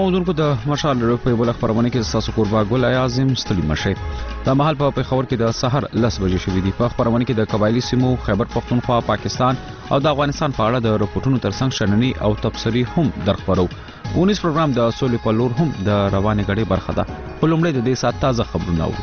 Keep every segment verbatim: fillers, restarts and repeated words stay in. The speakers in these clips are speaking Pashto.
اوریدونکو د مشال په بل خبرونه کې تاسو قربا ګل اعظم ستړي مشه د محل په پیښور کې د سحر لس بجې شوې دي. په خبرونه کې د قبایلی سیمو خیبر پختونخوا، پاکستان او د افغانستان په اړه د رپورټونو ترڅنګ شننې او تبصرې هم درخبرو. اونیس پروګرام د سولې په لور هم د روانې غړي برخه ده. په لومړی د دې سات تازه خبرونه اورو.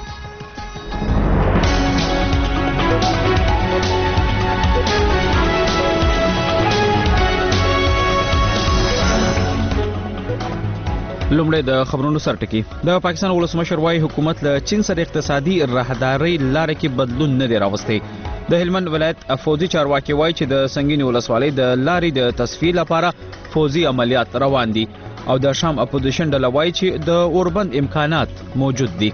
لومړی د خبرونو سرټکی. د پاکستان ولسمشر وايي حکومت له چین سره اقتصادي راهداري لارې کې بدلون نه دی راوستي. د هلمند ولایت فوزي چارواکي وايي چې د سنگین ولسوالۍ د لارې د تصفیې لپاره فوزي عملیات روان دي او د شام اپوزیشن ډله وايي چې د اوربند امکانات موجود دي.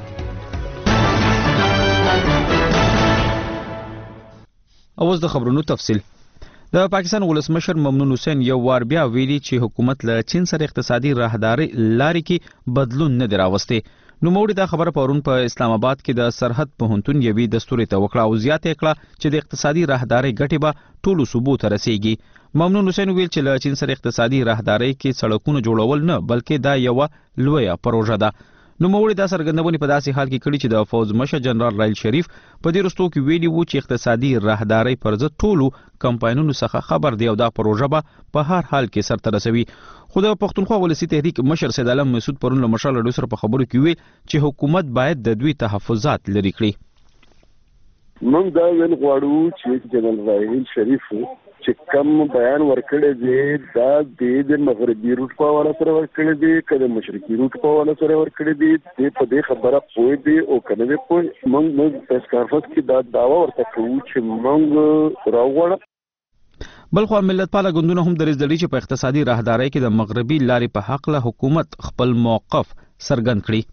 اوس د خبرونو تفصیل. د پاکستان ولسمشر ممنون حسین یو وار بیا ویلي چې حکومت له چین سره اقتصادي راهداري لارې کې بدلون نه دی راوستي. نو موږ دا خبره پرون په اسلام آباد کې د سرحد پوهنتون یوې دستوري ته وکړه او زیاته کړه چې د اقتصادي راهداري ګټې به ټولو صوبو ته رسیږي. ممنون حسین ویل چې له چین سره اقتصادي راهداري کې سړکونه جوړول نه بلکې دا یو لویه پروژه ده. نو موږ دا څرګندونه په داسې حال کې کړي چې د فوز مشر جنرال رایل شریف په دې رستو کې ویلي وو چې اقتصادي راهداري پر ضد ټولو کمپاینونو څخه خبر دی او دا پروژه به په هر حال کې سرته رسوي. خو د پښتونخوا ولسی تحریک مشر سید عالم مسعود پرون له مشال رډیو سره په خبرو کې ویل چې حکومت باید د دوی تحفظات لري کړي. موږ دا ویل غواړو چې جنرال رایل شریف چې کم بیان ورکړی دی دا د مغربي روټ په حواله سره ورکړی دی که د مشرقي روټ په حواله سره ورکړی دی دی په دې خبره پوه دی او که نه دی پوه. موږ موږ پریس کانفرنس کې دا دعوه ورته کوو چې موږ راوغواړو. بلخو ملتپاله ګوندونه هم دریځ لري چې په اقتصادي راهدارۍ کې د مغربي لارې په حق له حکومت خپل موقف څرګند کړي.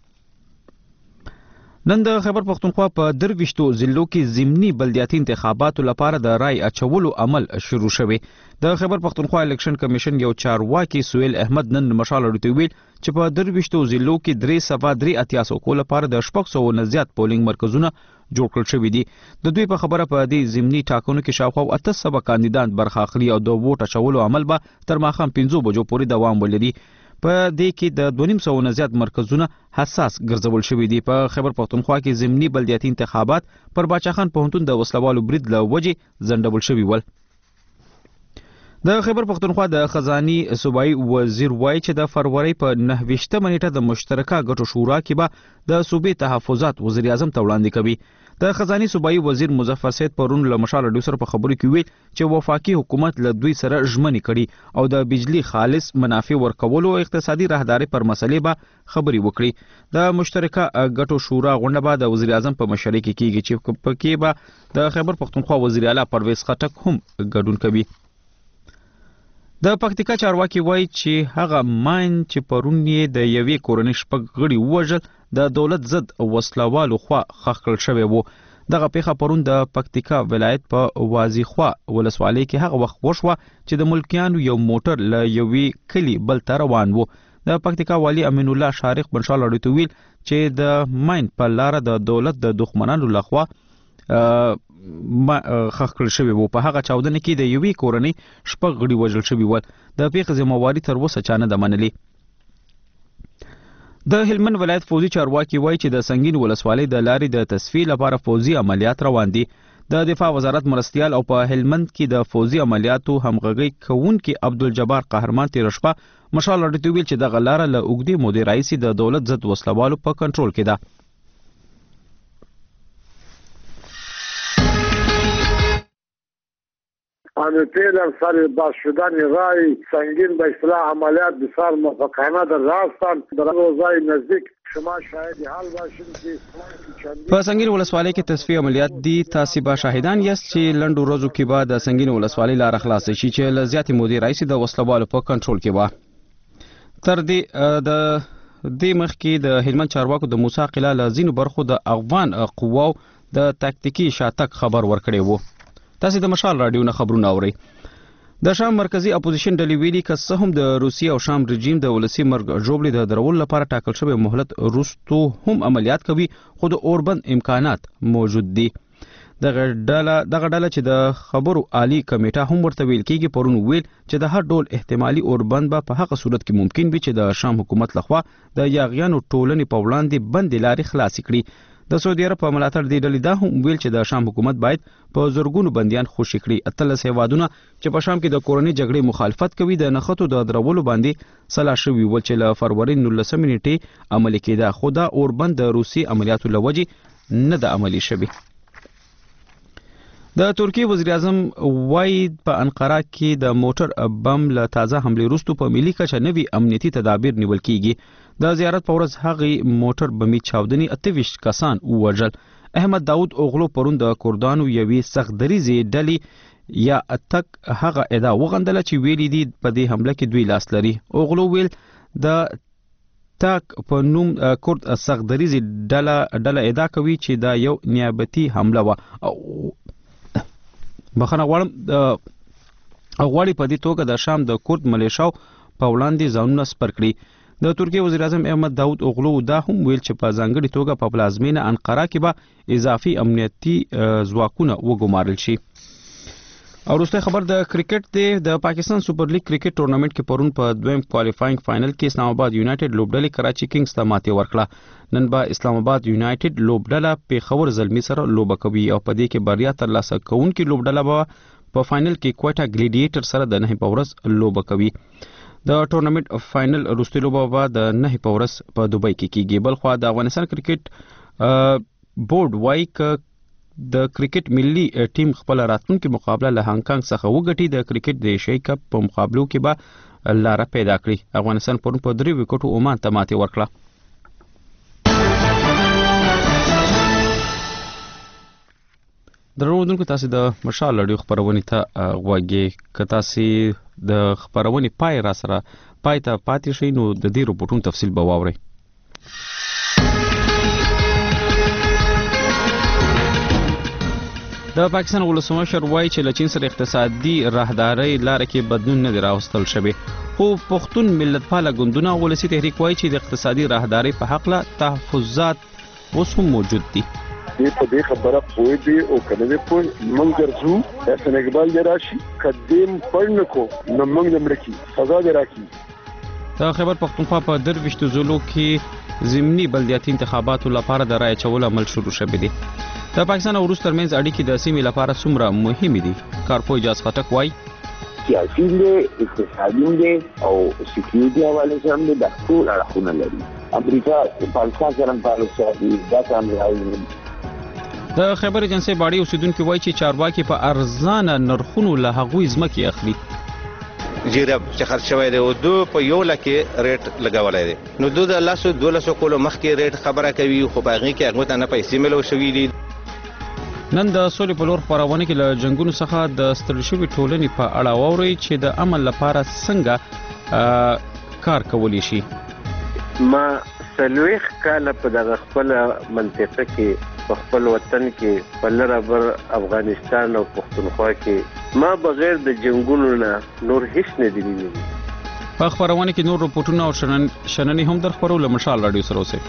نن د خیبر پختونخوا په درویشتو ضلعو کې ضمني بلدیاتي انتخاباتو لپاره د رای اچولو عمل شروع شوی. د خیبر پختونخوا الیکشن کمیشن یو چارواکي سویل احمد نن مشال رډیو ویل چې په درویشتو ضلعو کې درې سوا درې اتیا سو کو لپاره د شپږ سوو نه زیات پولینګ مرکزونه جوړ کړل شوي دي. د دوی په خبره په دې ضمني ټاکنو کې شاوخوا اته سوه کاندیدان برخه اخلي او د ووټ اچولو عمل به تر ماښام پنځو بجو پورې دوام ولري. په دې کې د دوه نیم سوو نه زیات مرکزونه حساس ګرځول شوي دي. په خیبر پختونخوا کې ضمني بلدیاتي انتخابات پر باچا خان پوهنتون د وسلوالو برید له وجې ځنډول شوي ول. د خیبر پختونخوا د خزاني صوبایي وزیر وایي چې د فروری په نهه ویشتمه نیټه د مشترکه ګټو شورا کې به د صوبې تحفظات وزیر اعظم ته وړاندې کوي. د خزاني صوبایي وزیر مظفر سید پرون له مشال رډیو سره په خبرو کې ویل چې وفاقي حکومت له دوی سره ژمنې کړي او د بجلی خالص منافع ورکولو او اقتصادي راهداري پر مسلې به خبرې وکړي. د مشترکه ګټو شورا غونډه به د وزیر اعظم په مشرۍ کې کیږي چې په کې به د خیبر پختونخوا وزیر اعلی پرویز خټک هم ګډون کوي. د پکتیکا چارواکي وایي چې هغه ماین چې پرون یې د یوې کورنۍ شپږ غړي ووژل د دولت ضد وسلوالو خوا ښخ کړل شوی و. دغه پیښه پرون د پکتیکا ولایت په وازیخوا ولسوالۍ کې هغه وخت وشوه چې د ملکیانو یو موټر له یوې کلي بل ته روان و. د پکتیکا والی امین الله شارق بنشال اړیته ویل چې د ماین په لار د دولت د دښمنانو لخوا خخ کړل شوی وو. په هغه چاودنه کې د یوې کورنۍ شپږ غړي وژل شوي ول. د پیښې ذمہواري تر اوسه چا نه ده منلې. د هلمند ولایت فوزي چارواکي وایي چې د سنگین ولسوالۍ د لارې د تصفیې لپاره فوزي عملیات روان دي. د دفاع وزارت مرستیال او په هلمند کې د فوزي عملیاتو همغږي کوونکي عبدالجبار قهرمان تیر شپه مشال رډیو ویل چې دغه لاره له اوږدې مودې راهیسې د دولت ضد وسلوالو په کنټرول کې ده. فعلا سر باز شدن رای سنگین به اصلاح عملیات بسیار موفقانه در راه هستند. در روزهای نزدیک شما شاهد حال باشید که په سنگین ولسوالۍ کې تصفیه عملیات دي. تاسو به شاهدان یاست چې لنډو ورځو کې به د سنگین ولسوالۍ لار خلاصه شي چې له زیاتې مودې راهیسې د وسلوالو په کنټرول کې و. تر دې د دې مخکې د هلمند چارواکو د موسی قلعه له ځینو برخو د افغان قواو د تاکتیکي شاتګ خبر ورکړی و. تاسو د مشال رادیو نه خبرونه اورئ. د شام مرکزی اپوزیشن ډلې ویلي که څه هم د روسیې او شام رژیم د ولسی مرګ ژوبلې د درولو لپاره ټاکل شوی مهلت وروسته هم عملیات کوي خو د اوربند امکانات موجود دي. دغه ډله دغه ډله چې د خبرو عالی کمیټه هم ورته ویل کیږي پرون ویل چې د هر ډول احتمالي اوربند به په هغه صورت کې ممکن وي چې د شام حکومت لخوا د یاغیانو ټولنې په وړاندې بندې لارې خلاص کړي. د سعودي عرب په ملاتړ دی ډلې دا هم ویل چې د شام حکومت باید په زورګونو بنديان خوشي کړي. اتلس هیوادونه چې په شام کې د کورنۍ جګړې مخالفت کوي د نخښو د درولو باندې سلا شوي ول چې له فروری نولسمې نیټې عملي کېده، خو دا اوربند د روسي عملیاتو لوجې نه د عملي شوي. د ترکیه وزیر اعظم وايي په انقره کې د موټر بم له تازه حمله وروسته په ملي کچه نوي امنیتي تدابیر نیول کیږي. د زیارت په ورځ هغه موټر بمي چاودني اته ویشت کسان ووژل. احمد داود اوغلو پرون د کردانو یوې سخت دریزي ډلې یا اتک هغه ادعا وغندله چې ویلي دي په دې حمله کې دوی لاس لري. اوغلو ویل د تاک په نوم کرد سخت دریزي ډله ډله ادعا کوي چې دا یو نیابتي حمله و او بخنه غواړم غواړي په دې توګه د شام د کرد ملیشاو په وړاندې ځانونه سپر کړي. د ترکیه وزیر اعظم احمد داود اوغلو دا هم ویل چې په ځانګړي توګه په پلازمینه انقره کې به اضافي امنیتي ځواکونه وګمارل شي. او وروسته خبر د کرکټ دی. د پاکستان سپر لیګ کرکټ ټورنمنت کې پرون په دویم کوالیفاینګ فائنل کې اسلام آباد یونایټډ لوبډلې کراچي کینګز ته ماتې ورکړه. نن به اسلام آباد یونایټډ لوبډله پیښور زلمی سره لوبه کوي او په دې کې بریا ترلاسه کوونکې لوبډله به په فائنل کې کوټا ګلیډیټر سره د نه په ورځ لوبه کوي. د ټورنمنت فائنل وروستي لوبه به د نه په ورځ په دوبۍ کې کیږي. بل خو د افغانستان کرکټ بورډ وايي ک د کرکټ ملي ټیم خپل راتلونکي مقابله له هانګ کانګ څخه وګټي. د کرکټ د ایشیايي کپ په مقابلو کې به لاره پیدا کړي. افغانستان پرون په درې وکټو عمان ته ماتې ورکړه. درودونکو تاسو د مشال لړیو خبرونه ته غوږی ک تاسو د خبرونه پای را سره پای ته پاتې شئ نو د دې رپورټونو تفصیل به واورئ. د پاکستان ولسمشر وایي چې له چین سره اقتصادي راهداري لاره کې بدلون نه دی راوستل شوی، خو پښتون ملتپاله ګوندونه ولسی تحریک وایي چې د اقتصادي راهداري په حق له تحفظات اوس هم موجود دي. دې په دې خبره پوه دی او کنه دې پوه مونږ درځو د سنګبال دی راشي قدیم پړن کو نو مونږ دمړکی سزا دی راکی. د خیبر پختونخوا په درویشت ضلعو کې ضمني بلدیاتي انتخاباتو لپاره د رای اچولو عمل شروع شوی دی. د پاکستان او روس ترمنځ اړیکې د سیمې لپاره څومره مهمې دي؟ کارپوه اجاز خټک وایي سیاسي دی، اقتصادي دی او سکیورټي حواله سره د ټول اړخونه لري. امریکا پاکستان سره پالیسي دا هم راوړي. د خیبر ایجنسی باډي اوسیدونکو وایي چې چارواکي په ارزانه نرخونو له هغوی ځمکې اخلي. جیرب چې خرڅ شوی دی او دو په یو لکه ریټ لګولای دی، نو دو د لاسو دولسو کولو مخکې ریټ خبره کوي خو په هغې کې هغوی ته نه پیسې ملو شوي دي. نن د سولې په لور خپرونه کې له جنګونو څخه د ستړي شوي ټولنې په اړه واورئ چې د امن لپاره څنګه کار کولی شي. ما څلوېښت کاله په دغه خپله منطقه کې په خپل وطن کې په لره بر افغانستان او پښتونخوا کې ما بغیر د جنګونو نه نور هیڅ نه دی لیدلی. په خپرونه کې نور رپورټونه او شننې هم در خپرو. له مشال راډیو سره اوسئ.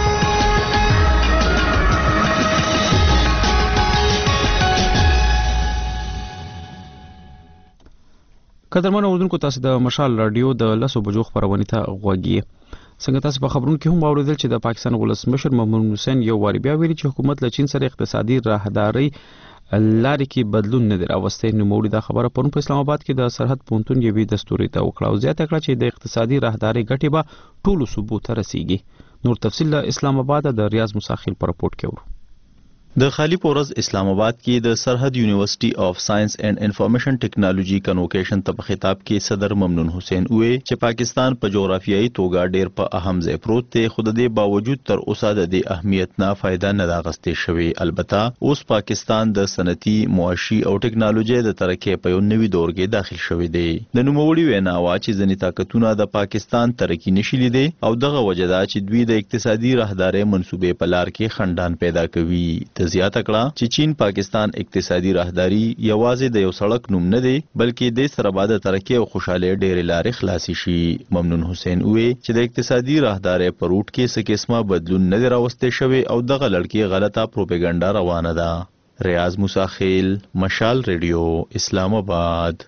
قدرمن اوردونکو تاسو د مشال رادیو د لسو بجو خبرونه ته غوږی. څنګه تاسو په خبرونو کې هم اوریدل چې د پاکستان ولسمشر محمد حسین یو واری بیا ویلي چې حکومت له چین سره اقتصادي راهداري لارې کې بدلون نه دی راوستی. نو موږ د خبره پرون په اسلام آباد کې د سرحد پونتون یوې دستوري ته وکړه او زیاته کړه چې د اقتصادي راهداري ګټې به ټولو صوبو ته رسیږي. نور تفصیل له اسلام آباد د ریاض مساخیل پر رپورت کې ورو. د خالی پورز اسلام آباد کې د سرحد یونیورسيټي اف ساينس اینڈ انفارمیشن ټیکنالوژي کنوکیشن ته په خطاب کې صدر ممنون حسین وې چې پاکستان په جغرافیایي توګه ډېر په اهم ځای پروت دی، خو د دې باوجود تر اوسه د دې اهمیت نه فائدہ نه اخیستل شوی. البته اوس پاکستان د صنعتي، معاشي او ټیکنالوژي د ترقۍ په یو نوي دور کې داخل شوی دی. د نوموړي وینا وا چې ځینې طاقتونه د پاکستان ترقی نشي لیدي او دغه وجه ده چې دوی د اقتصادي راهداري منسوبې په لار کې خندان پیدا کوي. زیاته کړه چې چین پاکستان اقتصادي راهداري یوازې د یو سړک نوم نه دی بلکې د سره بعد ترقی او خوشاله ډېر لارې خلاصي شي. ممنون حسین وې چې د اقتصادي راهداري په روټ کې څه قسمه بدلون نه راوستي شوی او دغه لړکی غلطه پروپاګاندا روانه ده. ریاض موسی خیل، مشال ریډیو، اسلام آباد.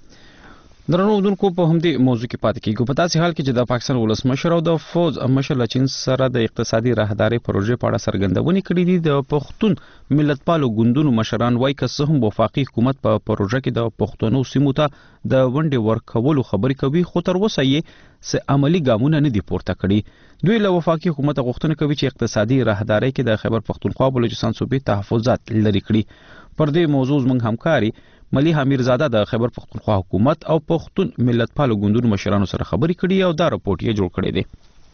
درنو اودونکو په همدې موضوع کې پاتې کیږو. په داسې حال کې چې د پاکستان ولسمشر او د فوز مشر له چین سره د اقتصادي راهداري پروژې په اړه څرګندونې کړې دي، د پښتون ملتپالو ګوندونو مشران وایي که څه هم وفاقي حکومت په پروژه کې د پښتنو سیمو ته د ونډې ورکولو خبرې کوي، خو تر اوسه یې څه عملی ګامونه نه دي پورته کړي. دوی له وفاقي حکومت غوښتنه کوي چې اقتصادي راهداري کې د خیبر پښتونخوا بلوچستان صوبې تحفظات لري کړي. پر دې موضوع زموږ همکاري ملي امیرزاده د خیبر پښتونخوا حکومت او پښتون ملتپالو ګوندونو مشرانو سره خبرې کړي او دا راپورټ یې جوړ کړی دی.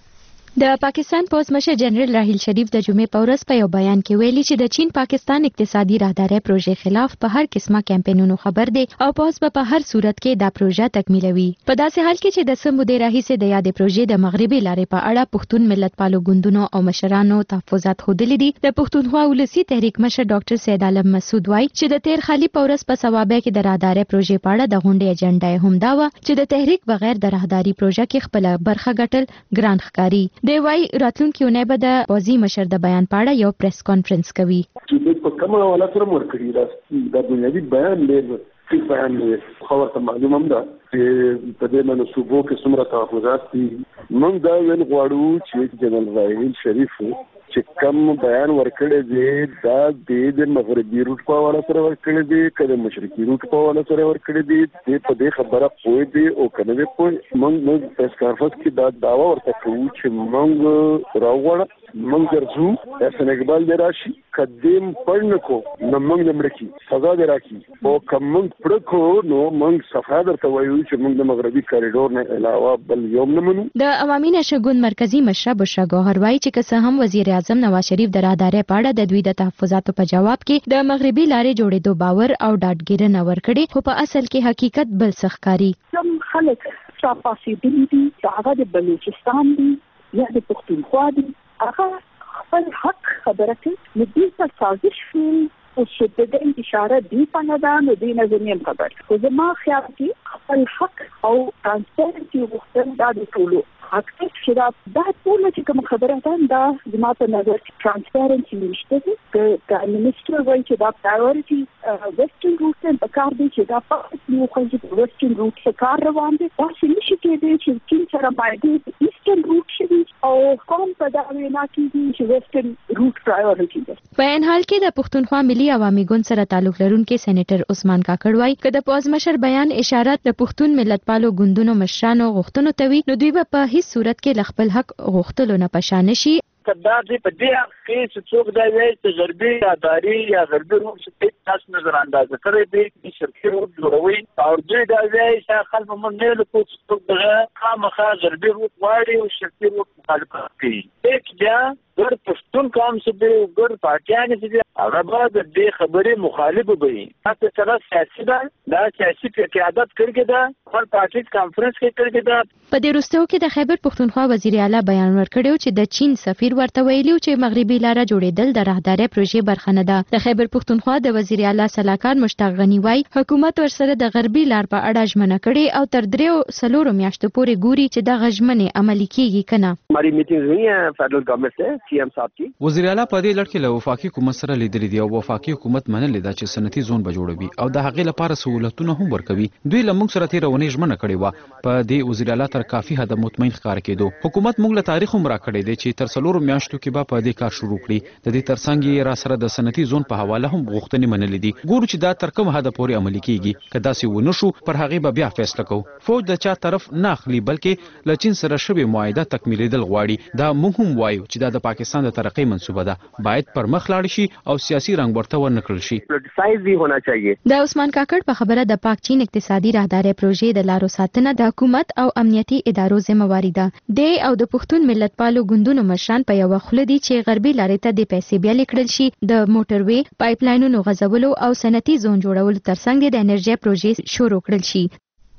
د پاکستان پوز مشر جنرال راحیل شریف د جمعې په ورځ په یو بیان کې ویلي چې د چین پاکستان اقتصادي راهداري پروژې خلاف په هر قسمه کمپاینونو خبر دی او پوز په هر صورت کې دا پروژه تکمیلوي. په داسې حال کې چې د سمو د راهیسه د یادې پروژې د مغربي لارې په اړه پښتون ملتپالو ګوندونو او مشرانو تحفظات خوده دي، د پښتونخوا ولسی تحریک مشر ډاکټر سید عالم مسعود وایي چې د تیر خالي په ورځ په ثوابه کې د راهداري پروژې په اړه د غونډې اجنډا هم دا و چې د تحریک بغیر د راهداري پروژه کې خپل برخه ګټل ګران ښکاری. دی وایي راتلونکي اونۍ به د پوزي مشر د بیان په اړه یو پریس کانفرنس کوي. چې په کومه حواله سره ورکړي دا د بنیادی بیان ډېر ښه بیان دی، خو ورته معلومه هم ده چې په دې منصوبو کې څومره تحفظات دي. موږ دا ویل غواړو چې جنرال راحیل شریف چې کوم بیان ورکړی دی دا د مغربي روټ په حواله سره ورکړی دی که د مشرقي روټ په حواله سره ورکړی دی، دی په دې خبره پوه دی او که نه دی پوه. موږ موږ پریس کانفرنس کې دا دعوه ورته کوو چې موږ راوغواړه، موږ درځو، احسان اقبال دی راشي، که دې پړ نه کو نو موږ دې مړه کړي، سزا دې راکړي، او که موږ پړه کو نو موږ صفا درته وایو چې موږ د مغربي کاریډور نه علاوه بل یو نه منو. د عوامي نشه ګوند مرکزی مشره بشرا ګوهر وایي چې که څه هم وزیر اعظم نواز شریف د راهداري په اړه د دوی د تحفظاتو په جواب کې د مغربي لارې جوړېدو باور او ډاډګیرنه ورکړي، خو په اصل کې حقیقت بل څه ښکاري. کوم خلک شاپاسېدلي دي چې هغه د بلوچستان دي یا د پښتونخوا دي، هغه خپل حق خبره کوي، نو دوی ته سازش کوي او چې د اشاره دی په نه ده نو دوی نه زمیم خبر. خو زما خیال کې خپل حق او ترانسپیرنسي غوښتل دا د ټولو حق دی چې دا دا ټول چې کوم خبره ده دا زما په نظر کې ترانسپیرنسي نشته دي. که منیسټر وایي چې دا پرایورټي ویسټرن روټ ته په کار دی چې دا فقط یو خلک په ویسټرن روټ څخه کار روان دي، داسې نشي کېدی چې چین سره باید ایسټرن روټ شي او کوم په دا وینا کېږي چې ویسټرن روټ پرایورټي ده. په ان حال کې د پښتونخوا ملي عوامي ګوند سره تعلق لرونکي سېنیټر عثمان کاکړ وایي که د پوز مشر بیان اشاره د پښتون ملتپالو ګوندونو مشرانو غوښتنو ته وي نو دوی به په هیڅ صورت کې ل خپل حق غوښتلو نه پشان شي. دا دې په دې حق کې چې څوک دا وایي چې غربي اداري یا غربي روټ چې تاسو نظر اندازه کړی دی چې شرکي روټ جوړوي او دوی دا وایي چې خلک مونږ نه لکو چې څوک دغه خامخا غربي روټ غواړي او شرکي روټ مخالفت کوي. یک بیا ګر پښتون قوم چې دی ګر پارټیان چې دی هغه به د دې خبرې مخالف وي. تاسو سره سیاسي ده دا سیاسي قیادت کړی ده، خپل پارټي کانفرنس کې کړی ده. په دې وروستیو کې د خیبر پښتونخوا وزیر اعلی بیان ورکړی چې د چین سفیر ورته ویلي چې مغربي لاره جوړېدل د راهداري پروژې برخه نه ده. د خیبر پښتونخوا د وزیر اعلی صلاحکار مشتاق غنی وایي حکومت ورسره د غربي لار په اړه ژمنه کړې او تر دریو څلورو میاشتو پورې ګوري چې د غژمنې عملي کیږي کنه. हमारी मीटिंग हुई है फेडरल गवर्नमेंट से सीएम साहब की. وزیر اعلی په دې لړ کې له وفاقي حکومت سره لیدلې دي او وفاقي حکومت منلې ده چې صنعتي زون به جوړوي او د هغې لپاره سہولتونه هم ورکوي. دوی له موږ سره تیرونې ژمنه کړې وه، په دې وزیر اعلی تر کافي حد مطمئن ښکار کېدو. حکومت موږ له تاریخ هم راکړی دی چې تر څلورو میاشتو کې به په دې کار شروع کړي. د دې ترڅنګ یې را سره د صنعتي زون په حواله هم غوښتنې منلې دي. ګورو چې دا تر کوم حد پورې عملي کیږي. که داسې ونه شو پر هغې به بیا فیصله کوو. فوج د چا طرف نه اخلي بلکې له چین سره شوې معاهده تکمیلېدل غواړي. دا موږ هم وایو چې دا د پاکستان د ترقۍ منصوبه ده، باید پر مخ لاړ شي او سیاسي رنګ ورته ورنه کړل شي. پولیټیسایز بھی ہونا چاہیے. د عثمان کاکړ په خبره د پاک چین اقتصادي راهداري پروژې د لارو ساتنه د حکومت او امنیتي ادارو ذمہواری ده. د او د پښتون ملتپالو ګوندونو مشران په یو خله دي چې غربي لارې ته د پیسې بیا لیکل شي، د موټروي پایپ لاینونو غځولو او صنعتي زون جوړولو ترڅنګ د انرژي پروژې شروع کړل شي.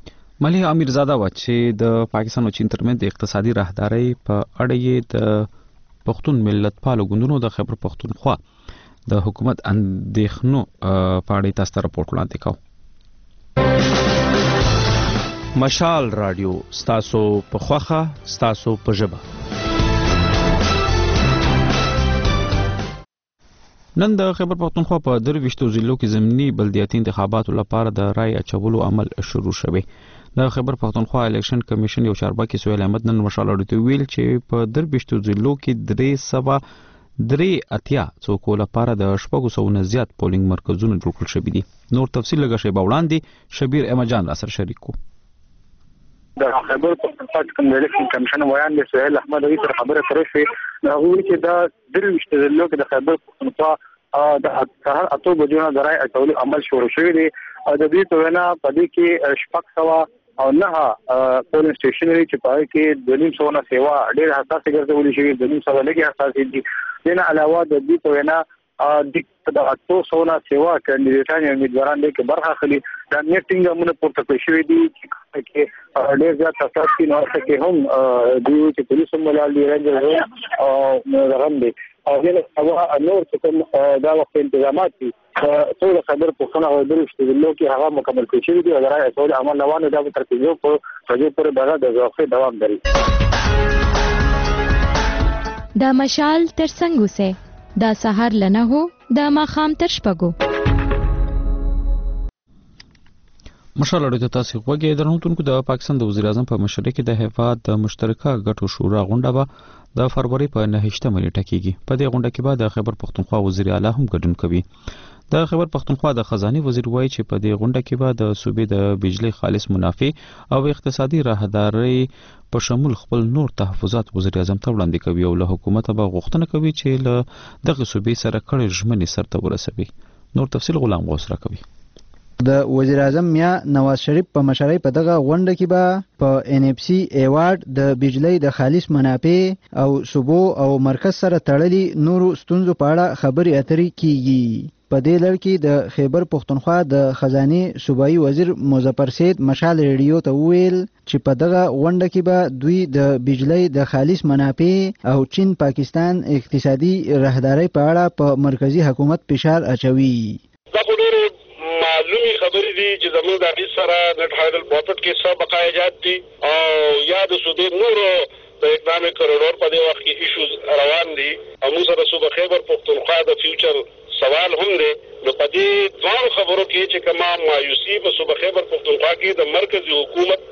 ملي امیرزاده و چې د پاکستان او چین ترمنځ د اقتصادي راهداري په اړه یې د پښتون ملتپالو ګوندونو د خیبر پښتونخوا د حکومت اندېښنو په اړه تاسو ته راپورټ وړاندې کوو. مشال رادیو ستاسو په خوخه ستاسو په ژبه. نن د خیبر پختونخوا په درويشتو ضلعو کې ضمني بلدیاتي انتخاباتو لپاره د رای اچولو عمل شروع شوی. د خیبر پختونخوا الیکشن کمیشن یو چارواکي سهیل احمد نن مشال اړیته ویل چې په درويشتو ضلعو کې درې سبا درې اتیا څوک لپاره د شپږو سوو نه زیات پولینګ مرکزونه جوړ کړل شوي دي. نور تفصیل لږه شی وړاندې شبیر احمدجان را سره شریک کو. د خیبر پختونخوا الیکشن کمیشن ویان د سهیل احمد وی تر خبره ترې شي دا وی چې دا درويشتو ضلعو کې د خیبر پختونخوا د سهار اتو بجو نه درای اټول عمل شروع شوی دی. د دې توینا په دې کې شپږ سوا او نه پولینګ سټیشنري چې پای کې د نیم سو نه سیوا ډېر حساسه ګرځولې شوی د نیم سو لګي حساسه دي. دنه علاوه د دې توینا د اتو سو نه سیوا کاندیدټان یې امیدواران دي چې برخه خلی د میټینګ موږ پورته کوي شوی دي چې ډېر زیات تاسو کې نو څه هم د چې پولیسو ملال دی رنګ او رغم دي او دغه هوا نور څه کوم دا وخت تنظیمات دي ټول خبر په خونه او دروشته ضلعو کې هغه مکمل کړی شوی دی. راځي ټول عمل روانه ده په ترتیب په فجر پر بغا د ځوخه دوام لري. دا مشال تر څنګه سه دا سحر لنه هو دا ماخام تر شپګو مشال اړیته تاسو وګورئ درنوتونکو د پاکستان د وزیر اعظم په مشرۍ کې د هیواد د مشترکه ګټو شورا غونډه به د فروری په نهشته مې ټاکيږي. په دې غونډه کې به د خیبر پختونخوا وزیر اعلی هم ګډون کوي. د خیبر پختونخوا د خزاني وزیر وایي چې په دې غونډه کې به د صوبې د بجلی خالص منافع او اقتصادي راهداري په شمول خپل نور تحفظات وزیر اعظم ته وړاندې کوي او له حکومت به غوښتنه کوي چې له دغه صوبې سره کړي ژمنې سرته ورسوي. نور تفصیل غلام غوث را کوي. د وزیر اعظم میا نواز شریف په مشرۍ په دغه غونډه کې به په ان اف سی ایوارډ د بجلی د خالص منافع او صوبو او مرکز سره تړلي نورو ستونزو په اړه خبرې اترې کیږي. په دې لړ کې د خیبر پختونخوا د خزاني صوبایي وزیر مظفر سید مشال ریډیو ته ویل چې په دغه غونډه کې به دوی د بجلی د خالص منافع او چین پاکستان اقتصادي راهداري په اړه په مرکزی حکومت فشار اچوي. معلومي خبرې دي چې زموږ د حدیث سره نت هایدل پروفټ کې څه بقایجات دي او یا د صوبې نور د اقدام کروڑور په دې وخت کې ایشوز روان دي او موږ سره صوبه خیبر پختونخوا د فیوچر سوال هم دی. نو په دې ځوان خبرو کې چې کما مایوسی په صوبه خیبر پختونخوا کې د مرکزی حکومت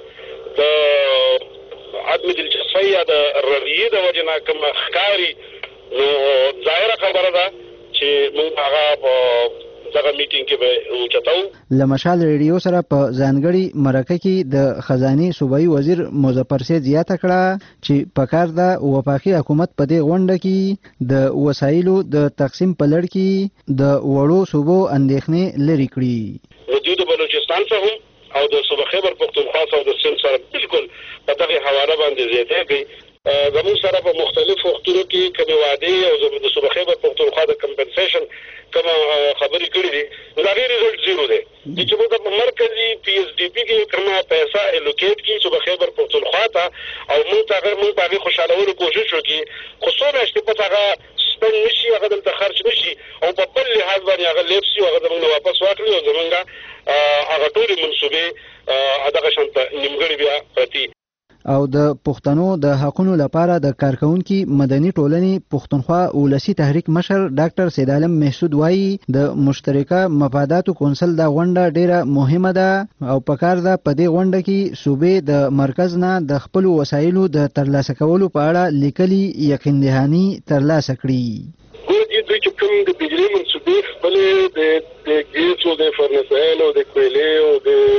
د عدم دلچسپي یا د رویې د وجه نه کوم ښکاري نو ظاهره خبره ده چې موږ هغه په دغه میټینګ کې به اوچتاو. لمشال ریډیو سره په ځانګړي مرکه کې د خزاني صوبایي وزیر مظفر سید زیاته کړه چې په کار د وفاقي حکومت په دې غونډه کې د وسایلو د تقسیم په لړ کې د وړو صوبو اندېښنې لرې کړي. وجود بلوچستان څخه هم او د صوبه خیبر پختونخوا او د سند سره بالکل په دغه حواله باندې زیاته کوي. زموږ سره په مختلفو وختونو کې کومې وعدې او د صوبه خیبر پختونخوا د کمپنسیشن کومه خبرې کړې دي نو دا غیر ریزلټ زیرو دی. چې موږ په مرکزی پی ایس ډي پی کې کومه پیسې الوکیټ کی صوبه خیبر پختونخوا ته او موږ ته موږ په خوشالولو کوشش وکړو خو څو میاشتې په هغه سپن نشي هغه دلته خرج نشي او په بل لحاظ باندې هغه لیپسي او هغه موږ واپس واخلي او زمونږ هغه ټول منصوبې هغه شانت نیمګړي بیا پرتی. او د پښتنو د حقونو لپاره د کارکونکو مدني ټولنې پښتونخوا ولسی تحریک مشر ډاکټر سید عالم محسود وایي د مشترکه مفاداتو کونسل د غونډه ډیره مهمه ده او په کار ده په دې غونډه کې صوبې د مرکز نه د خپل وسایلو د ترلاسه کولو په اړه لیکلي یقین دهاني ترلاسه کړي. دوی چې کوم د بجلی منصوبې خپل د ګیس او د فرنسایل او د کویلې او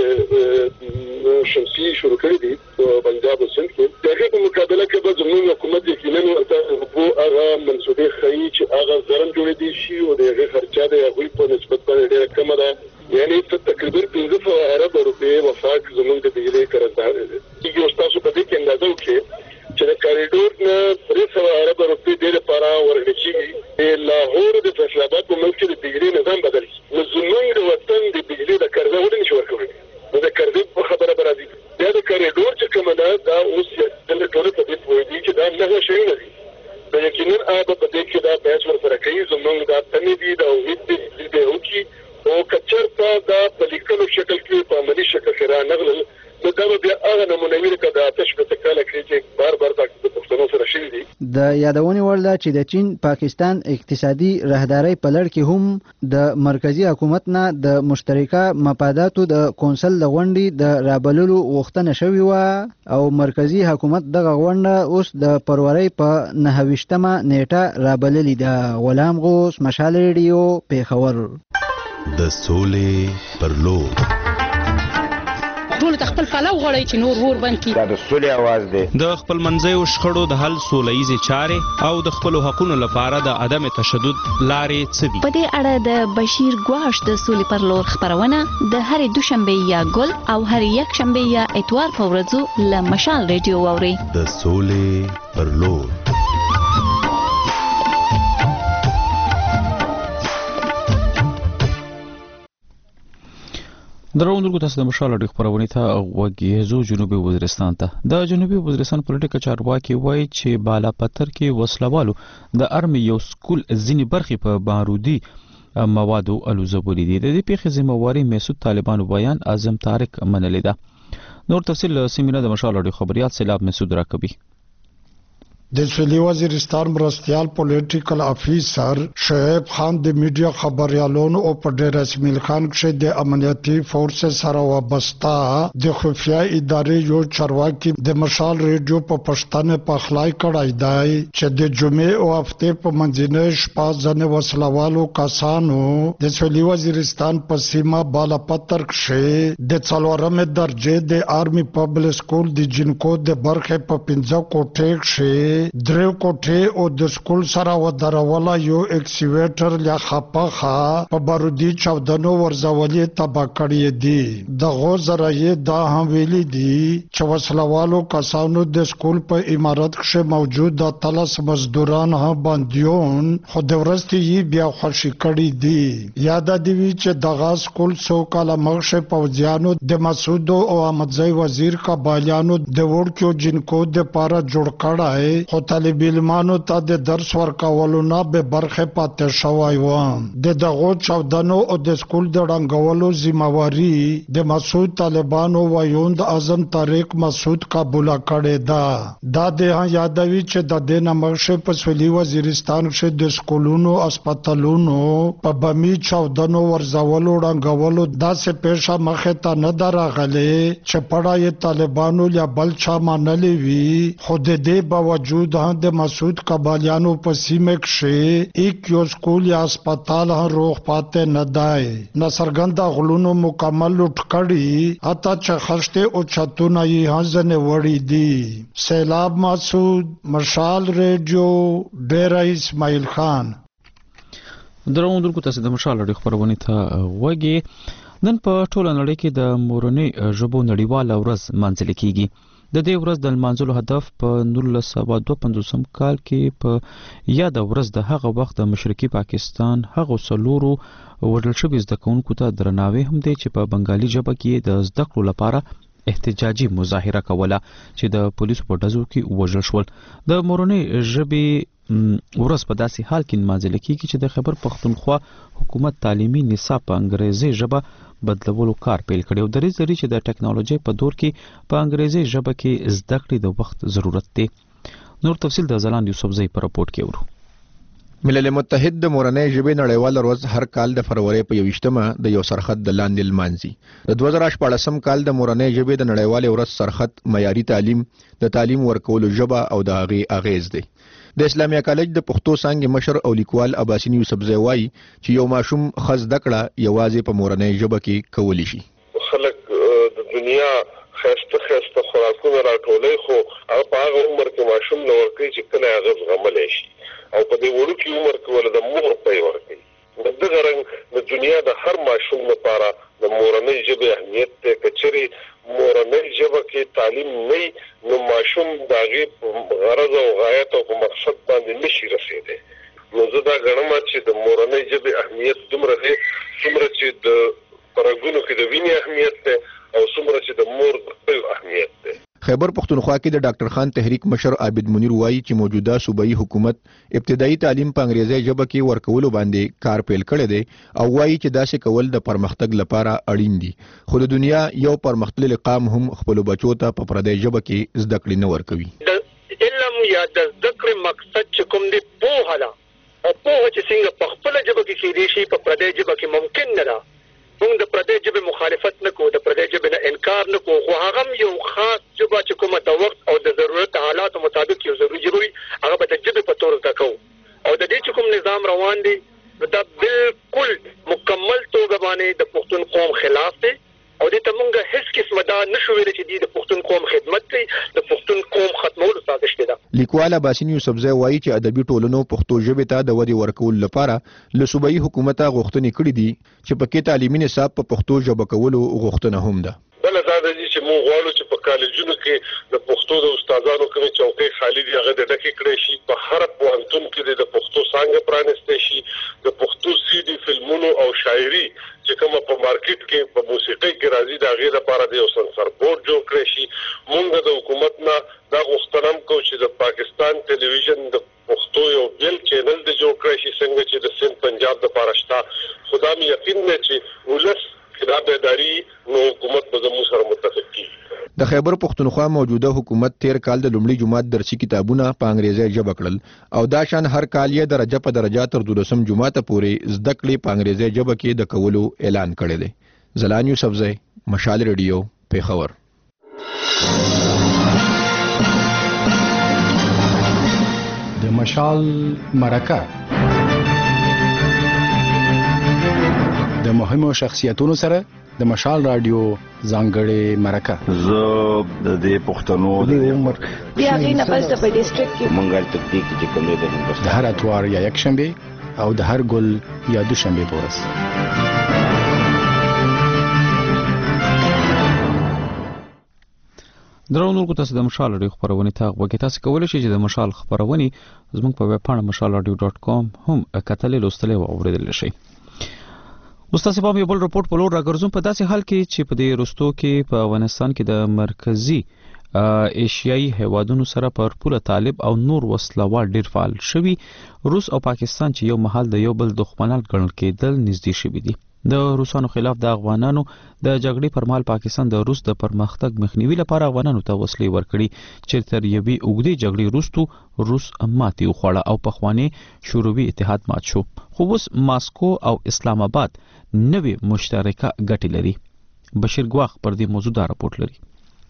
د شمسي شروع کړي دي په پنجاب او سند کې. دغه په مقابله کې به زموږ حکومت یقینا ورته هغه منصوبې ښیي چې هغه زرم جوړې دي شي او دغه خرچه د هغوی په نسبت باندې ډېره کمه ده. یعنی تقریبا پنځه سوه ارب روپۍ وفاق زموږ د بجلی قرارداد دی. یو تاسو په دې کې اندازه وکړئ چې د کاریډور نه درې سوه ارب روپۍ دې لپاره ورکړل شي. لاهور د فیصل آباد په منځ کې د بجلی نظام بدل شي نو زموږ د وطن د بجلی د قرضه ولې نشي ورکولی نو د قرضې په خبره به راځي. بیا د کاریډور چې کومه ده دا اوس د ټولو په دې پوهېږي چې دا نهه شیونه دي. د یقینا هغه په دې کې دا بحث ورسره کوي زموږ دا تمې دي دا امید دي چې دی وکړي او که چېرته دا په لیکلو شکل کې په عملي شکل کې رانغلل نو دا به بیا هغه نمونه وي لکه د آتش په تکاله کړي چې بار بار د پښتنو سره شوي دي. د د یادونې وړ ده چې د چین پاکستان اقتصادي راهدارۍ په لړ کې هم د مرکزی حکومت نه د مشترکه مفاداتو د کونسل د غونډې د رابللو غوښتنه شوې وه او مرکزی حکومت دغه غونډه اوس د فروری په نهه ویشتمه نیټه رابللې ده. غلام غوث، مشال ریډیو، پیښور. د سولې پر لور ټول خپل پلو غړی چې نور ور بند کی. دا د سولې आवाज دی. د خپل منځیو شخړو د حل سولهیزې چارې او د خپل حقوقو لپاره د عدم تشدد لارې څه دي. په دې اړه د بشیر ګواش د سولې پر لور خبرونه د هرې دوشنبه یا ګل او هرې یک شنبه یا اتوار په ورځو له مشال ریډیو واوري. د سولې پر لور. دروندونکو تاسو د مشال اړیخ خبرونه ته وګیزو جنوبي وزیرستان ته. د جنوبي وزیرستان پولیټیکا چارواکي وایي چې بالا پتر کې وسلوالو د ارمي یو سکول ځینی برخې په بارودي موادو الوزولې دي. د دې پیښې ذمہواری مسعود طالبانو بیان اعظم طارق منلې ده. نور تفصیل سیمینار د مشال اړیخ خبريات سیلاب مسعود راکبي. د سویلي وزیرستان مرستیال پولیټیکل افیسر شعیب خان د میډیا خبريالونو او په ډیر اسمیل خان کې د امنیتي فورس سره وابسته د خفیا ادارې یو چارواکي د مشال ریډیو په پښتنه په خلای کړای دی چې د جمعې او هفته په منځنۍ شپه ځنه وسلوالو کسانو د سویلي وزیرستان په سیمه بالا پتر کې د څلورمه درجه د آرمي پبلک سکول د جنکو د برخه په پنځه کوټې کې دریو کوټې او د سکول سره ودروله یو اکسیویټر یا خپخه په بارودي چاودنو ورزولې تبا کړې دي. د غوزرای دا هم ویلي دي چې وسلوالو کسانو د سکول په امارت کې موجود د تلس مزدوران هم باندیون خو د ورستي بیا خوشی کړي دي. یاد دی چې دغه سکول سو کاله مخشه پوځیانو د مسعود او احمدزی وزیر کابالیانو د ورکو جنکو د پاره جوړ کړای خو طالب علمانو ته د درس ورکولو نه به برخه پاتې شوی و. د دغو چاودنو او د سکول د ړنګولو ذمہواری د مسعود طالبانو وایوند اعظم طارق مسعود قبول کړی ده. دا د یادوي چې د دې نمخشه په سویلي وزیرستان کې د سکولونو هسپتالونو په بمی چاودنو ورزولو ړنګولو داسې پیښه مخه ته نه درغلي چې پړای طالبانو یا بل چا منلې وي. خو د دې باوجود د مسعود قبالیانو په سیمه کې یک یو سکول یا هسپتال هم روغ پاتې نه دی. نصرګنده غلونو مکمل لوټ کړي حتی چې خشته او چتونه یې ځنه وړي دي. سیلاب مسعود، مشال ریډیو، ډیر اسماعیل خان. دروندونکو تاسو د مشال اړیخ خبرونه ته وګي. نن په ټوله نړۍ کې د مورنۍ ژبو نړیواله ورځ منځل کیږي. د دې ورځ د لمانځلو هدف په نولس سوه دوه پنځوسم کال کې په یاد ورځ د هغه وخت د مشرقي پاکستان هغه څلورو وړل شوي زده کوونکو ته درناوی هم دی چې په بنګالي ژبه کې د زده کړو لپاره احتجاجي مظاهره کوله چې د پولیسو په ډزو کې وژل شول. د مورنۍ ژبې ورځ په داسې حال کې نمانځل کیږي چې د خیبر پختونخوا حکومت تعلیمي نصاب په انګریزي ژبه بدلولو کار پیل کړی او درې زری چې د ټیکنالوژي په دور کې په انګریزي ژبه کې زده کړې د وخت ضرورت دی. نور تفصیل د زلان یوسفزئی په راپورټ کې ورو. ملل متحد د مورنۍ ژبې نړیواله ورځ هر کال د فروری په یوویشتمه د یو سرخط د لاندې لمانځي. د دوه زره شپاړسم کال د مورنۍ ژبې د نړیوالې ورځ سرخط معیاري تعلیم، د تعلیم ورکولو ژبه او د هغې اغیز دی. د اسلامیا کالج د پښتو څانګې مشر او لیکوال عباسین یوسفزئی وایي چې یو ماشوم ښه زده کړه یوازې په مورنۍ ژبه کې کولی شي. خلک د دنیا خسته خسته خوراکونه راټولوي خو هغه په هغه عمر کې ماشوم له ورکوي چې کله هغه زغملی شي او په دې وړوکي عمر کې ولې د مور پی ورکوي. د دغه رنګ د دنیا د هر ماشوم لپاره د مورنۍ ژبې اهمیت دی. که چېرې مورنۍ ژبه کې تعلیم نه نو ماشوم د هغې په غرض او غایت او په مقصد باندې نشي رسېدی. نو زه دا ګڼم چې د مورنۍ ژبې اهمیت دومره دی څومره چې د رګونو کې د وینې اهمیت دی او څومره چې د مور د پلو اهمیت دی. خیبر پختونخوا کې د ډاکټر خان تحریک مشر عابد منیر وایي چې موجوده صوبایي حکومت ابتدایي تعلیم په انګریزي ژبه کې ورکولو باندې کار پیل کړی دی او وایي چې داسې کول د پرمختګ لپاره اړین دي. خو د دنیا یو پرمختللی قام هم خپل بچو ته په پردۍ ژبه کې زده کړې نه ورکوي. علم یا د ذکر مقصد چې کوم دی پوهه ده او پوهه چې څنګه په خپل ژبه کې کېدی شي په پردۍ ژبه کې ممکن نه ده. موږ د پردۍ ژبې مخالفت نه کوو، د پردۍ ژبې نه انکار نه کوو، خو هغه یو خاص ژبه چې کومه د وخت او د ضرورت حالاتو مطابق یو ضروري ژبه وي، هغه به د ژبې په تور زده کوو. او د دې چې کوم نظام روان دی دا بالکل مکمل توګه باندې د پښتون قوم خلاف دی او دې ته موږ هیڅ قسمه دا نشو ویل چې د پښتون قوم خدمت کوي، د پښتون قوم ختمولو سازش دی. لیکوال باسین یوسفزی وایي چې ادبي ټولنو پښتو ژبې ته د ودې ورکول لپاره له صوبایي حکومت غوښتنې کړې دي چې پکې تعلیمي نصاب په پښتو ژبه کولو غوښتنه هم ده. بل دا د دې چې موږ غواړو چې په کالجونو کې د پښتو د استادانو کومې چوکۍ خالی دي هغه د ډکې کړې شي، په هر پوهنتون کې د پښتو څانګه پرانیستې شي، د پښتو سی ډي فلمونو او شاعري چې کومه په مارکیټ کې په موسیقۍ کې راځي د هغې لپاره د یو سنسر بورډ جوړ کړی شي. موږ د حکومت نه دا غوښتنه هم کوو چې د پاکستان ټلویزیون د پښتو یو بل چینل د جوړ کړی شي څنګه چې د سند پنجاب لپاره شته. خو دا مې یقین دی چې ولس دا بیداری نو حکومت به زموږ سره متفق کیږي. د خیبر پښتونخوا موجوده حکومت تیر کال د لومړي جماعت درسي کتابونه په انګریزي ژبه کړل او دا شان هر کال یې درجه په درجه تر دولسم جماعت پورې زده کړې په انګریزي ژبه کې د کولو اعلان کړی دی. زلان یوسفزی، مشال ریډیو، پیښور. د مشال مرکه د مهمو شخصیتونو سره د مشال رادیو ځانګړې مرکه. زه د دې پښتنو د عمر بیا غي نه پس د ډیسټریکټ کې منګل تکتیک چې کوم دی د هر اتوار یا یک شنبه او د هر ګل یا دوشنبه پورس. درونو کو تاسو د مشال رادیو خبرونه ته وګورئ. تاسو کولای شئ چې د مشال خبرونه زموږ په ویب پاڼه مشال رادیو ډاٹ کام هم کتل لوستل او اوریدل شي. استاد په یو بل رپورت په لور راګرځم په داسې حال کې چې په دې رستو کې په افغانستان کې د مرکزی ایشیایي هیوادونو سره پر پوله طالب او نور وسلوال ډیر فعال شوي. روس او پاکستان چې یو محل د یو بل دښمنان ګڼل کېدل نږدې شوي دي. د روسانو خلاف د افغانانو د جګړې پر مهال پاکستان د روس د پرمختګ مخنیوي لپاره افغانانو ته وسلې ورکړي چې تر یوې اوږدې جګړې وروسته روس ماتې وخوړه او پخوانی شوروي اتحاد مات شو. خو اوس ماسکو او اسلام آباد نوې مشترکه ګټې لري. بشیر ګواخ پر دې موضوع دا راپورټ لري.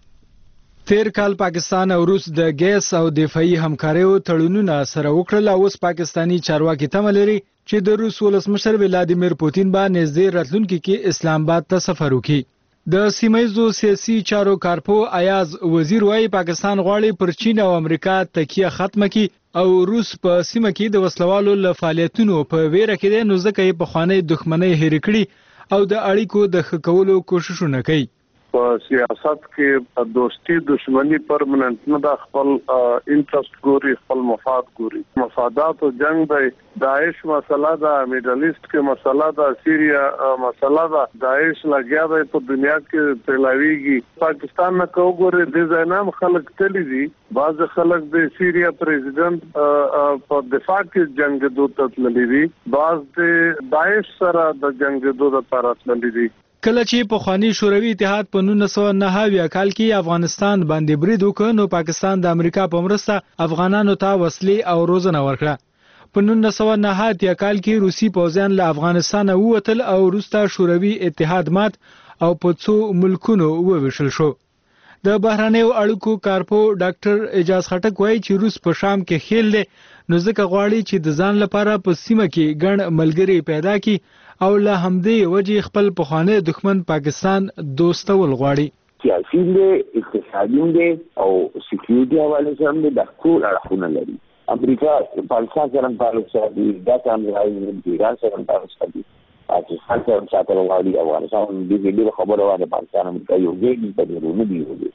تیر کال پاکستان او روس د ګیس او دفاعي همکاریو تړونونه سره وکړل او اوس پاکستانی چارواکي تمه لري چې د روس ولسمشر ولادیمیر پوتین باندې نږدې راتلونکي کې اسلام آباد ته سفر وکړي. د سیمایزو سیاسي چارو کارپو ایاز وزیر وايي پاکستان غواړي پر چین او امریکا تکیه ختمه کړي او روس په سیمه کې د وسلوالو له فعالیتونو په ویره کې دی نو ځکه یې په خوانی دښمنۍ هېر کړي او د اړیکو د ښه کولو کوششونه کوي. په سیاست کې دوستي دشمنی پرمننت نه د خپل انټرست ګوري، خپل مفاد ګوري. مفادات او جنگ دی، داعش مسله ده، میډل ایست کې مسله ده، سیریا مسله ده. داعش لګیا دی په دنیا کې تلاویږي. پاکستان نه کو ګوري د زینام خلک تللی دي. بعض خلک د سیریا پریزیدنت په دفاع کې جنگ دوت تللی دي، بعض د داعش سره د جنگ دوت لپاره تللی دي. کله چې په خوانی شوروي اتحاد په نولس سوه نهه اویا کال کې افغانستان باندې برید وکړ نو پاکستان د امریکا په مرسته افغانانو ته وسلې او روزنه ورکړه. په نولس سوه نهه اتیا کال کې روسي پوځیان له افغانستان ووتل او وروسته شوروي اتحاد مات او په څو ملکونو وویشل شو. د بهرنیو اړیکو کارپو ډاکټر اجاز خټک وایي چې روس په شام کې خېل دی نو ځکه غواړي چې د ځان لپاره په سیمه کې ګڼ ملګري پیدا کړي او له همدې وجې خپل پخوانی دښمن پاکستان دوستول غواړي. سیاسي دی، اقتصادي دی او سکیورټي حواله سره د ټول اړخونه لري. امریکا پاکستان سره تعلق ساتي، دا څنګه د ایران سره تعلق ساتي، پاکستان سره ساتل غواړي. افغانستان د دې خبره وایي پاکستان امریکا یو ځای په دې نه دی وږي.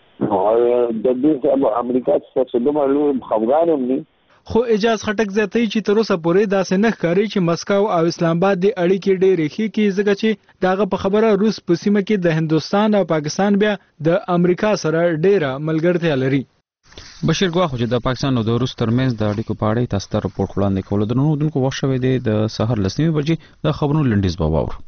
نو د دې امریکا څخه دومره لوی خبرونه نه. خو اجاز خټک زیاتوي چې تر اوسه پورې داسې نه ښکاري چې مسکو او اسلام آباد د اړیکې ډېرې ښې کړي ځکه چې دغه په خبره روس په سیمه کې د هندوستان او پاکستان بیا د امریکا سره ډېره ملګرتیا لري. بشیر ګواخ چې د پاکستان او د روس ترمنځ د اړیکو په اړه تاسو ته راپورټ وړاندې کول درنو دونکو وخت شوی دی د سحر لسنیمه بجې د خبرونو لنډیز به واورو.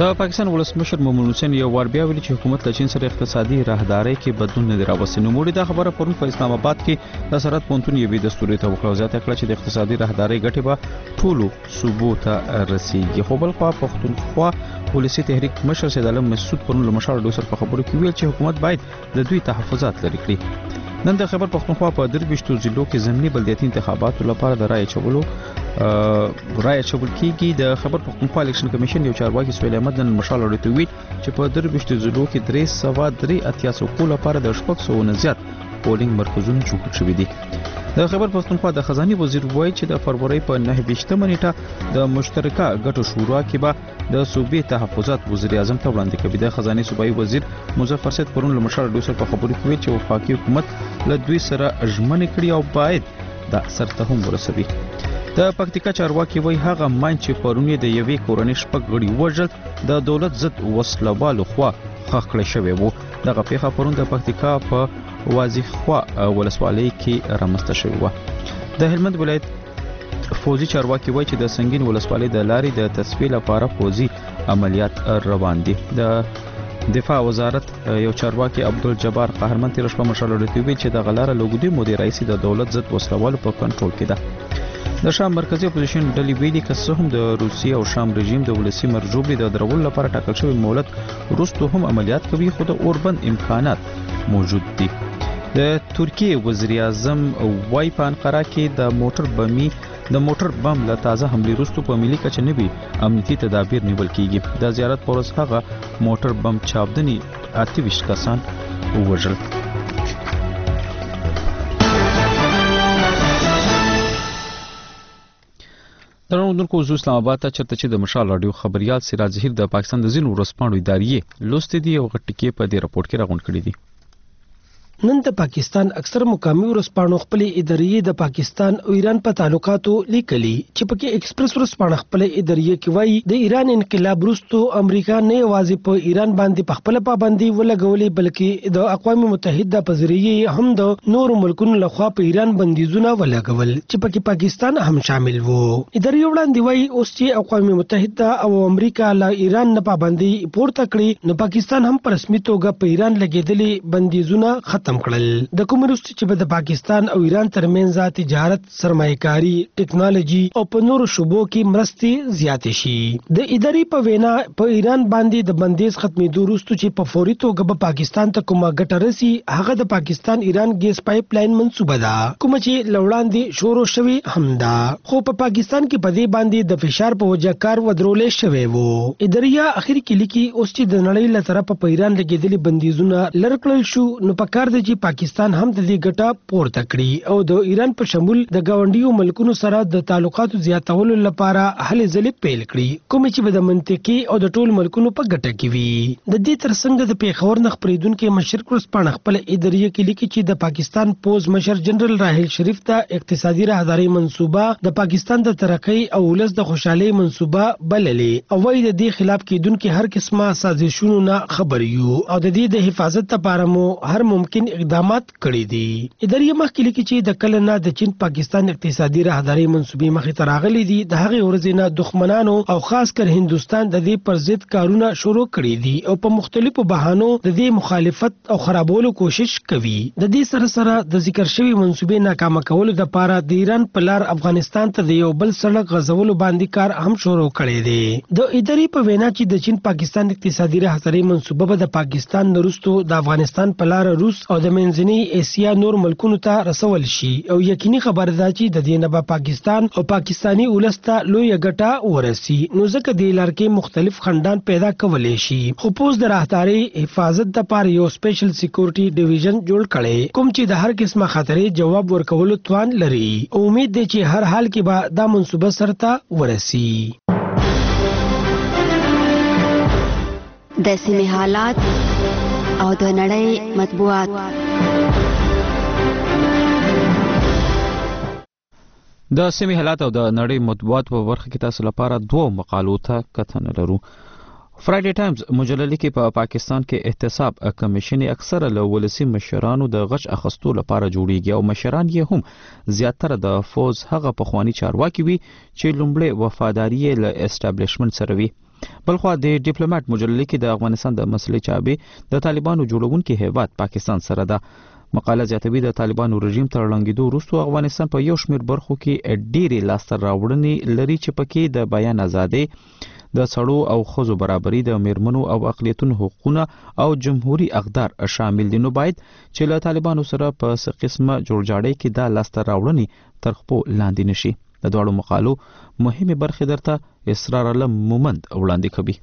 د پاکستان ولسمشر مومن حسین یو وار بیا ویلي چې حکومت له چین سره اقتصادي راهدارۍ کې بدلون نه دی راوستي. نوموړي دا خبره پرون په اسلام آباد کې د سرحد پوهنتون یوې دستوري ته وکړه او زیاته کړه چې د اقتصادي راهدارۍ ګټې به ټولو صوبو ته رسیږي. خو بل خوا پښتونخوا ولسي تحریک مشر سید عالم مسعود پرون له مشال ډوسر په خبرو کې ویل چې حکومت باید د دوی تحفظات لري کړي. نن د خیبر پښتونخوا په درویشتو ضلعو کې ضمني بلدیاتي انتخاباتو لپاره د رایې چولو رایې چول کېږي. د خیبر پښتونخوا الیکشن کمیشن یو چارواکي سهیل احمد نن مشال اړیته ویل چې په درویشتو ضلعو کې درې سوه درې اتیا څوکو لپاره د شپږ سوو نه زیات پولینګ مرکزونه جوړ شوي دي. د خیبر پښتونخوا د خزاني وزیر وایي چې د فروری په نهه ویشتمه نیټه د مشترکه ګټو شورا کې به د صوبې تحفظات وزیر اعظم ته وړاندې کوي. د خزاني صوبایي وزیر مظفر سید پرون له مشال ډوسر په خبرو کې ویل چې وفاقي حکومت له دوی سره ژمنې کړي او باید دا سرته هم ورسوي. د پکتیکا چارواکي وایي هغه ماین چې پرون د یوې کورنۍ شپږ غړي وژل د دولت ضد وسلوالو خوا ښخ کړی شوی و. دغه پیښه پرون د پکتیکا په واضح خوا ولسوالۍ کې رامنځته شوې وه. د هلمند ولایت فوزي چارواکي وایي چې د سنگین ولسوالۍ د لارې د تصفیې لپاره فوزي عملیات روان دي. د دفاع وزارت یو چارواکي عبدالجبار قهرمن تیر شپه مشال اړیته ویل چې د غلاره لوګدي مودي رئیس د دولت ضد وسلوالو په کنټرول کې ده. د شام مرکزی اپوزیشن ډلې ویلي که څه هم د روسیې او شام رژیم د ولسي مرجوبلې د درولو لپاره ټاکل شوی مهلت وروسته هم عملیات کوي خو د اوربند امکانات موجود دي. د ترکیې وزیر اعظم وای په انقره کې د موټر بمي د موټر بم له تازه حملې وروسته په ملي کچه نوي امنیتي تدابیر نیول کیږي. د زیارت پر ورځ هغه موټر بم چاودنې اته ویشت کسان ووژل. درنو زو اسلام آباد ته چرته چې د مشال رادیو خبريال سراج ظهیر د پاکستان د ځینو ورسپاڼو ادارې لوستې دي او غټکې په دې راپورټ کې راغونډ کړي دي. نن د پاکستان اکثر مقامي ورسپاڼو خپل ادارې د پاکستان او ایران په تعلقاتو لیکلي چې پکې ایکسپریس ورسپاڼه خپل ادارې کې وایي د ایران انقلاب وروسته امریکا نه یوازې په ایران باندې په خپل پابندي ولګولې بلکې د اقوام متحده په ذریعه هم د نور ملکونو لخوا په ایران بندیزونه ولګول چې پکې پاکستان هم شامل وو. ادارې وړاندې وایي اوس چې اقوام متحده او امریکا له ایران نه پابندي پورته کړي نو پاکستان هم په رسمي توګه په ایران لګیدلې بندیزونه ختم کړل. د کوم وروسته چې د پاکستان او ایران ترمنځ تجارت، سرمایه‌کاري، ټیکنالوژي او په نورو شوبو کې مرستې زیاتې شي. د ادارې په وینا په ایران باندې د بندیز ختمېدو وروسته چې په فوري توګه به پاکستان ته کومه ګټه رسي هغه د پاکستان ایران ګیس پایپ لاین منصوبه ده کوم چې لوړاندې شروع شوی هم ده خو په پاکستان کې په دې باندې د فشار په وجه کار ودرولې شوی وو. ادارې اخر کې لیکي اوس چې د نړۍ له طرفه په ایران لګیدلې بندیزونه لرکړل شو نو په کار چې پاکستان هم د دې ګټه پورته کړي او د ایران په شمول د گاونډیو ملکونو سره د تعلقاتو زیاتولو لپاره هلې ځلې پیل کړي کوم چې به د منطقي او د ټول ملکونو په ګټه کې وي. د دې ترڅنګ د پیښور نه خبرېدونکو مشرق ورسپاڼه خپل ادارې کې لیکي چې د پاکستان پوز مشر جنرال راحیل شریف ته اقتصادي راهداري منصوبه د پاکستان د ترقۍ او ولس د خوشحالۍ منصوبه بللې او وايي د دې خلاف کېدونکو هر قسمه سازشونو نه خبر یو او د دې د حفاظت لپاره مو هر ممکن اقدامات کړي دي. ادارې مخکې لیکي چې د کله نه د چین پاکستان اقتصادي راهداري منصوبې مخې ته راغلي دي د هغې ورځې نه دښمنانو او خاص کر هندستان د دې پر ضد کارونه شروع کړي دي او په مختلفو بهانو د دې مخالفت او خرابولو کوشش کوي. د دې سره سره د ذکر شوی منصوبې ناکامه کولو لپاره د ایران په لار افغانستان ته د یو بل سړک غځولو باندې کار هم شروع کړي دي. د ادارې په وینا چې د چین پاکستان اقتصادي راهداري منصوبه به د پاکستان وروسته د افغانستان په لار روس او د منځنۍ اسیا نور ملکونو ته رسول شي او یقیني خبره ده چې د دې نه به پاکستان او پاکستانی ولس ته لوی ګټه ورسي نو ځکه د لار کې مختلف خندان پیدا کولای شي. خو پوز د راهداري حفاظت لپاره یو سپیشل سکیورټي ډیویژن جوړ کړي کوم چې د هر قسمه خطرې جواب ورکولو توان لري. امید ده چې هر حال کې به دا منصوبه سرته ورسي. د سیمې حالات او د نړۍ مطبوعات. د سیمې حالات او د نړۍ مطبوعات په برخه کې تاسو لپاره دوه مقالو ته کتنه لرو. فرایډي ټایمز مجله لیکي په پا پاکستان کې احتساب کمیشن اکثره له ولسی مشرانو د غچ اخستو لپاره جوړیږي او مشران یې هم زیاتره د فوز هغه پخوانی چارواکي وي چې لومړی وفاداری له اسټابلیشمنت سره وي. بلخو د ډیپلوماټ مجلې کې د افغانستان د مسلې چابې د طالبانو جوړونکي هیواد پاکستان سره ده. مقاله زیاتوي د طالبانو رژیم تر ړنګېدو وروسته افغانستان په یو شمېر برخو کې ډېرې لاسته راوړنې لري چې پکې د بیان ازادي، د سړو او ښځو برابري، د میرمنو او اقلیتونو حقوقونه او جمهوریت اقدار شامل دي. نو باید چې له طالبانو سره په څه قسمه جوړجاړی کې دا لاسته راوړنې تر خپو لاندې نشي. د دواړو مقالو مهمه برخې درته اسرار علم مومند وړاندې کوي.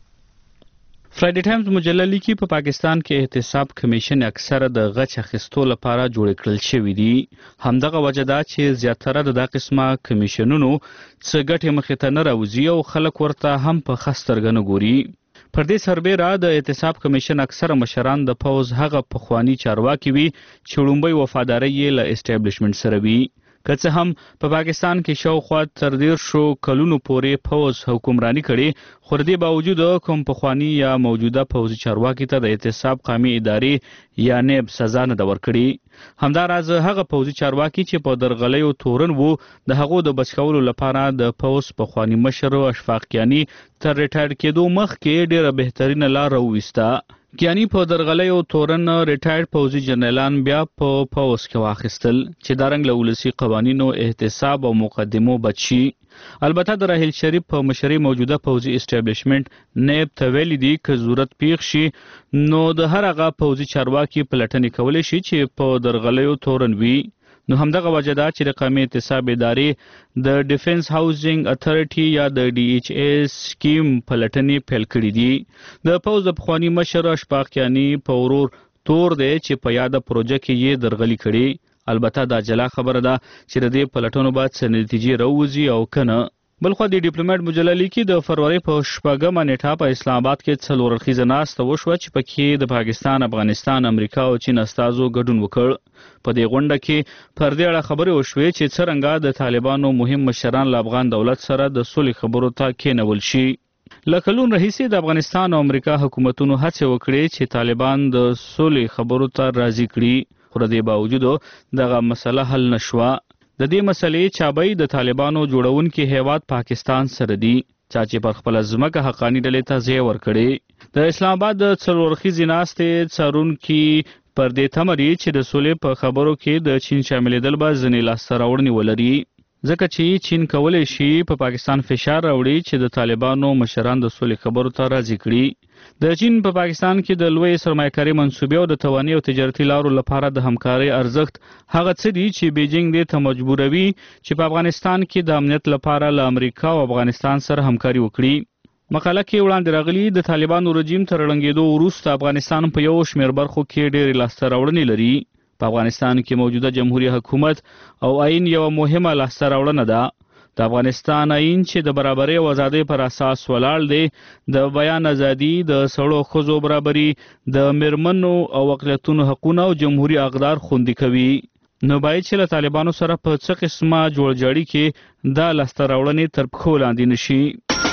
فرایډي ټایمز مجله لیکي په پاکستان کې احتساب کمیشن اکثره د غچ اخیستو لپاره جوړ کړل شوی دي. همدغه وجه ده چې زیاتره د دغه قسمه کمیشنونو څه ګټې مخې ته نه راوځي او خلک ورته هم په ښه سترګه نه ګوري. پر دې سربیره د احتساب کمیشن اکثره مشران د پوز هغه پخوانی چارواکي وي چې لومړی وفاداري یې له اسټابلیشمنت سره وي. که څه هم په پا پاکستان کې شاوخوا تر ډېر شو کلونو پورې پوز حکمرانی کړي، خو د دې باوجود کوم پخوانی یا موجوده پوځي چارواکي ته د احتساب قومي ادارې یا نیب سزا نه ده ورکړې. همداراز هغه پوځي چارواکي چې په درغلیو تورن وو د هغو د بچ کولو لپاره د پوز پخوانی مشر اشفاق کیانی تر ریټایر کېدو مخکې ډېره بهترینه لار راوویسته. کیانی په درغلیو تورن ریټایر پوځي جنرالان بیا په پوز کې واخیستل چې دارنګ له ولسی قوانینو احتساب او مقدمو بچي. البته د راحیل شریف په مشرۍ موجوده پوځي اسټابلیشمنت نیب ته ویلي دي که ضرورت پیښ شي نو د هر هغه پوځي چارواکي پلټنې کولی شي چې په درغلیو تورن وي. نو همدغه وجه ده چې د قومي احتساب ادارې د ډیفنس هاوسینګ اتھارټي یا د ډي ایچ ایس سکیم پلټنې پیل کړې دي. د پوځ د پخوانی مشر اشفاق کیانی په ورور تور دی چې په یاده پروژه کې یې درغلي کړي. البته دا جلا خبره ده چې د دې پلټنو بعد څه نتیجې راوځي او کنه. بلخو د ډیپلوماټ مجله لیکي د فروری په شپږمه نیټه په اسلام آباد کې څلور اړخیزه ناسته وشوه چې پکې د پاکستان، افغانستان، امریکا او چین استازو ګډون وکړ. په دې غونډه کې پر دې اړه خبرې وشوې چې څرنګه د طالبانو مهم مشران له افغان دولت سره د سولې خبرو ته کېنول شي. له کلونو راهیسې د افغانستان او امریکا حکومتونو هڅې وکړې چې طالبان د سولې خبرو ته راضي کړي، خو د دې باوجود دغه مسله حل نشوه. د دې مسلې چابې د طالبانو جوړونکي هیواد پاکستان سره دي چې پر خپل ځمکه حقانی ډلې ته ځای ورکړي. د اسلام آباد د څلور اړخیزې ناستې څارونکي پر دې تمري چې د سولې په خبرو کې د چین شاملېدل به ځینې لاسته راوړنې ولري، ځکه چې چین کولی شي په پاکستان فشار راوړي چې د طالبانو مشران د سولې خبرو ته راضي کړي. د چین په پا پاکستان کې د لوی سرمایه‌کاري منصوبې او د توانایي او تجارتي لارو لپاره د همکارۍ ارزښت هغه څه دي چې بیجینګ دې ته مجبوروي چې په افغانستان کې د امنیت لپاره له امریکا او افغانستان سره همکاري وکړي. مقاله کې وړاندې راغلي د طالبانو رژیم تر ړنګېدو وروسته افغانستان په یو شمېر برخو کې ډېرې لاسته راوړنې لري. په افغانستان کې موجوده جمهوریت حکومت او آئین یوه مهمه لاسته راوړنه ده. د افغانستان آئین چې د برابرۍ او ازادۍ پر اساس ولاړ دی، د بیان ازادي، د سړو ښځو برابري، د میرمنو او اقلیتونو حقونه او جمهوریت اقدار خوندي کوي. نو باید چې له طالبانو سره په څه قسمه جوړجاړي کې دا لاسته راوړنې تر پښو لاندې نشي.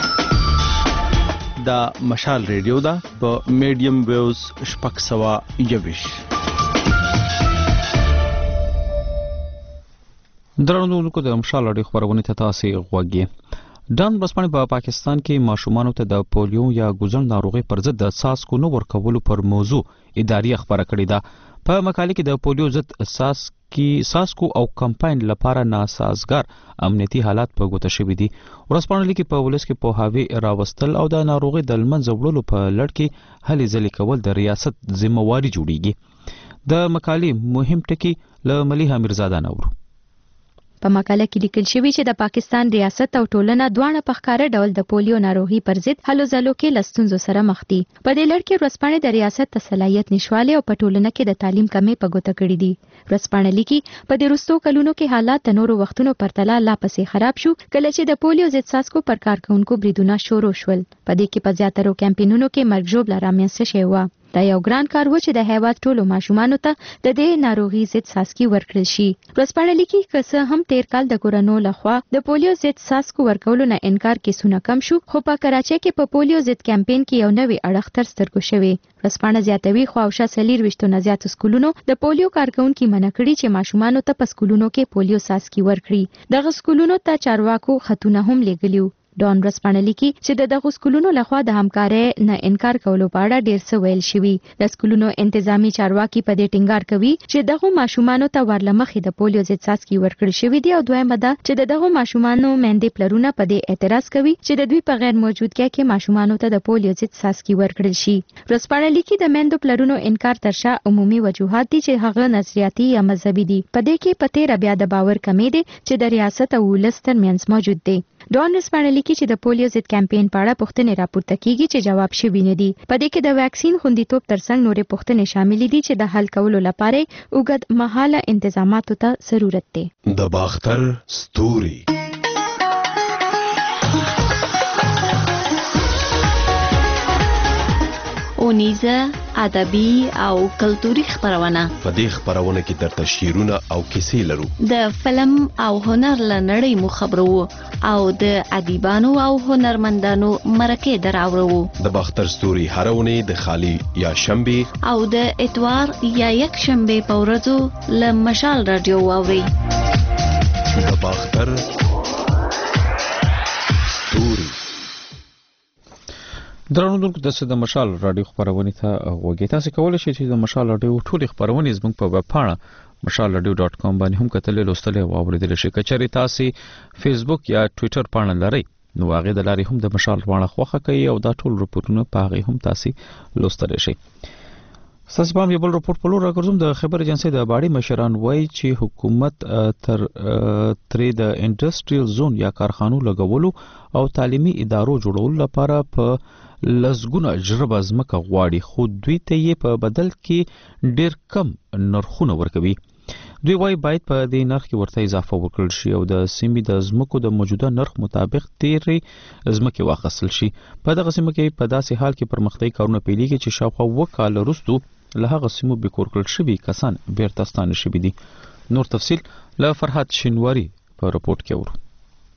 دا مشال ریډیو ده په میډیم ویوز شپږ سوه یوویشت. درنوونکو د مشال اړې خبرونه ته تاسو غوږی. ډان بسپانې په پاکستان کې ماشومانو ته د پولیو یا ګوزن ناروغي پر ضد د ساسکو نو ورکولو پر موضوع اداري خبره کړې ده. په مقاله کې د پولیو ضد ساسکی ساسکو او کمپاین لپاره ناسازګار امنیتي حالات په ګوته شوي دي. ورسپانلی کې په ولس کې پوهاوی راوستل او د ناروغي د لمنځه وړلو په لړ کې هلې ځلې کول د ریاست ذمہواری جوړیږي. د مقالې مهم ټکی له ملیحه میرزاده نور. په مقاله کې لیکل شوی چې د پاکستان ریاست او ټولنه دواړه په ښکاره ډول د پولیو ناروغي پر ضد هلو ځلو کې له ستونزو سره مخ دي. په دې لړ کې ورځپاڼې د ریاست د صلاحیت نشوالی او په ټولنه کې د تعلیم کمی په ګوته کړې دي. ورځپاڼه لیکي په دې وروستو کلونو کې حالات د نورو وختونو پرتله لا پسې خراب شو کله چې د پولیو ضد ساسکو پر کارکونکو بریدونه شروع شول. په دې کې په زیاترو کمپینونو کې مرګ ژوبله رامنځته شوې وه. دا یو ګران کار و چې د هیواد ټولو ماشومانو ته د دې ناروغي ضد ساسکي ورکړل شي. ورځپاڼه لیکي که څه هم تیر کال د کورونو لخوا د پولیو ضد ساسکو ورکولو نه انکار کیسونه کم شو، خو په کراچۍ کې په پولیو ضد کمپین کې یو نوی اړخ تر سترګو شوی. ورځپاڼه زیاتوي خواوشا څلور ویشتو نه زیاتو سکولونو د پولیو کارکونکي منع کړي چې ماشومانو ته په سکولونو کې پولیو ساسکي ورکړي. دغه سکولونو ته چارواکو خطونه هم لیږلي. ډان ورځپاڼه لیکي چې د دغه سکولونو لخوا د همکارۍ نه انکار کولو په اړه ډیر څه ویل شوی. د سکولونو انتظامی چارواکي په دې ټینګار کوي چې دغه ماشومانو ته ورلمخې د پولیو ضد څاڅکي ورکړل شوی دی او دویمه ده چې د دغه ماشومانو مېندې پلرونه په دې اعتراض کوي چې د دوی په غیر موجودګۍ کې ماشومانو ته د پولیو ضد څاڅکي ورکړل شي. ورځپاڼه لیکي د مېندو پلرونو انکار تر شا عمومي وجوهات دي چې هغه نظریاتي یا مذهبي دي. په دې کې په تیر بیا د باور کمی دي چې د ریاست او ولس ترمنځ موجود دي. ډان ورځپاڼه لیکي چې د پولیو ضد کمپاین په اړه پوښتنې راپورته کیږي چې جواب شوی نه دي. په دې کې د واکسین خوندیتوب ترڅنګ نورې پوښتنې شامل دي چې د حل کولو لپاره اوږد مهاله انتظاماتو ته ضرورت دی. د باختر ستوري اونیزه ادبي او کلتوري خبرونه. په دې خبرونه کې درته شعرونه او کیسې لرو. د فلم او هنر لنړۍ مو خبرو او د ادیبانو او هنرمندانو مرکه دراوړو. د باختر ستوري هرونه د خالی یا شنبه او د اتوار یا یک شنبه په ورځو ل مشال رادیو واوري. د باختر ستوري درنو دونکو د د مشال رادیو خبرونه ته وګورئ. تاسو کولای شئ چې د مشال رادیو ټولې خبرونه زموږ په ویب پاڼه مشال رادیو ډاټ کام باندې هم کتل لوستل او اوریدل شئ. کچري تاسو فیسبوک یا ټوئیټر پاڼه لرئ نو هغه د لارې هم د مشال پاڼه خوښه کوي او دا ټول رپورټونه په هغه هم تاسو لوستل شئ. ساس پام یو بل رپورټ په لور راګرځم. د خبر ایجنسی د باړي مشران وایي چې حکومت تر ترې د انډستریل زون یا کارخانو لګولو او تعلیمي ادارو جوړولو لپاره په لزګونه جربه ځمکه غواړي خو دوی ته یې په بدل کې ډیر کم نرخونه ورکوي. دوی وايي باید په دې نرخ کې ورته اضافه وکړل شي او د سیمې د ځمکو د موجوده نرخ مطابق ډېرې ځمکې واخیستل شي. په دغه سیمه کې په داسې حال کې پرمختیايي کارونه پیلېږي چې شاوخوا اووه کاله وروسته له هغه سیمو بیکور کړل شوي کسان بیرته ستانه شوي دي. نور تفصیل له فرحت شینواری په رپورټ کې ورو.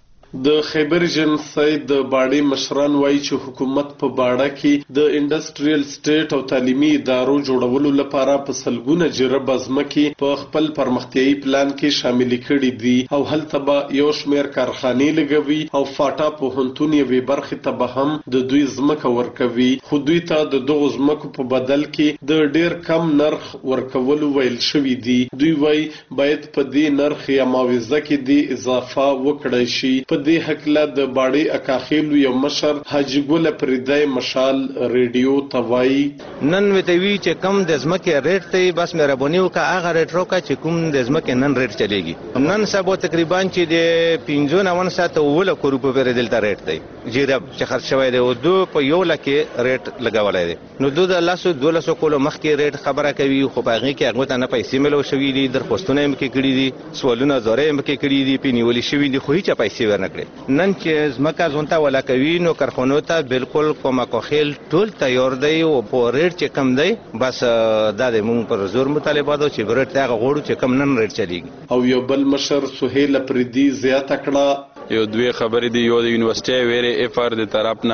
د خیبر ایجنسی د باړې مشران وایي چې حکومت په باړه کې د انډستریل سټیټ او تعلیمي ادارو جوړولو لپاره په سلګونه جربه ځمکې په خپل پرمختیايي پلان کې شامل کړي دي او هلته به یو شمېر کارخانې لګوي او فاټا پوهنتون یوې برخې ته به هم د دوی ځمکه ورکوي خو دوی ته د دغو ځمکو په بدل کې د ډیر کم نرخ ورکولو ویل شوي دي. دوی وایي باید په دې نرخ یا معاوضه کې د اضافه وکړای شي. په دې حکله د باړې اکاخیلو یو مشر حاجی ګل پردای مشال ریډیو توای نن وتوی چې کم د ځمکې ریټ ته بس مهرباني وکړه هغه ریټ روکا چې کوم د ځمکې نن ریټ چلیږي. نن سبا تقریبا چې د پنځه نو ساعت اوله کو روپو پر دلته ریټ دی جیرب چې خرڅ شوی دی او دو په یو لکه ریټ لګولای دی. نو دو د لاسو دولسو کولو مخکې ریټ خبره کوي خو په هغه کې هغه ته نه پیسې ملو شوې دي درخواستونه هم کې کړي دي سوالونه زره هم کې کړي دي پینیولې شوې دي خو هیڅ پیسې ورنکړي. نن چې زمکه ځونته ولا کوي نو کارخانو ته بالکل کومه کوخیل ټول تیار دی او په ریټ چې کم دی بس د مونږ پر زور مطالبه ده چې ریټ هغه غوړو چې کم نن ریټ چلیږي. او یو بل مشر سهیل پردي زیاته کړه یو دوی خبرې دی یو د یونیورسيټي ویره اف ار د طرفنا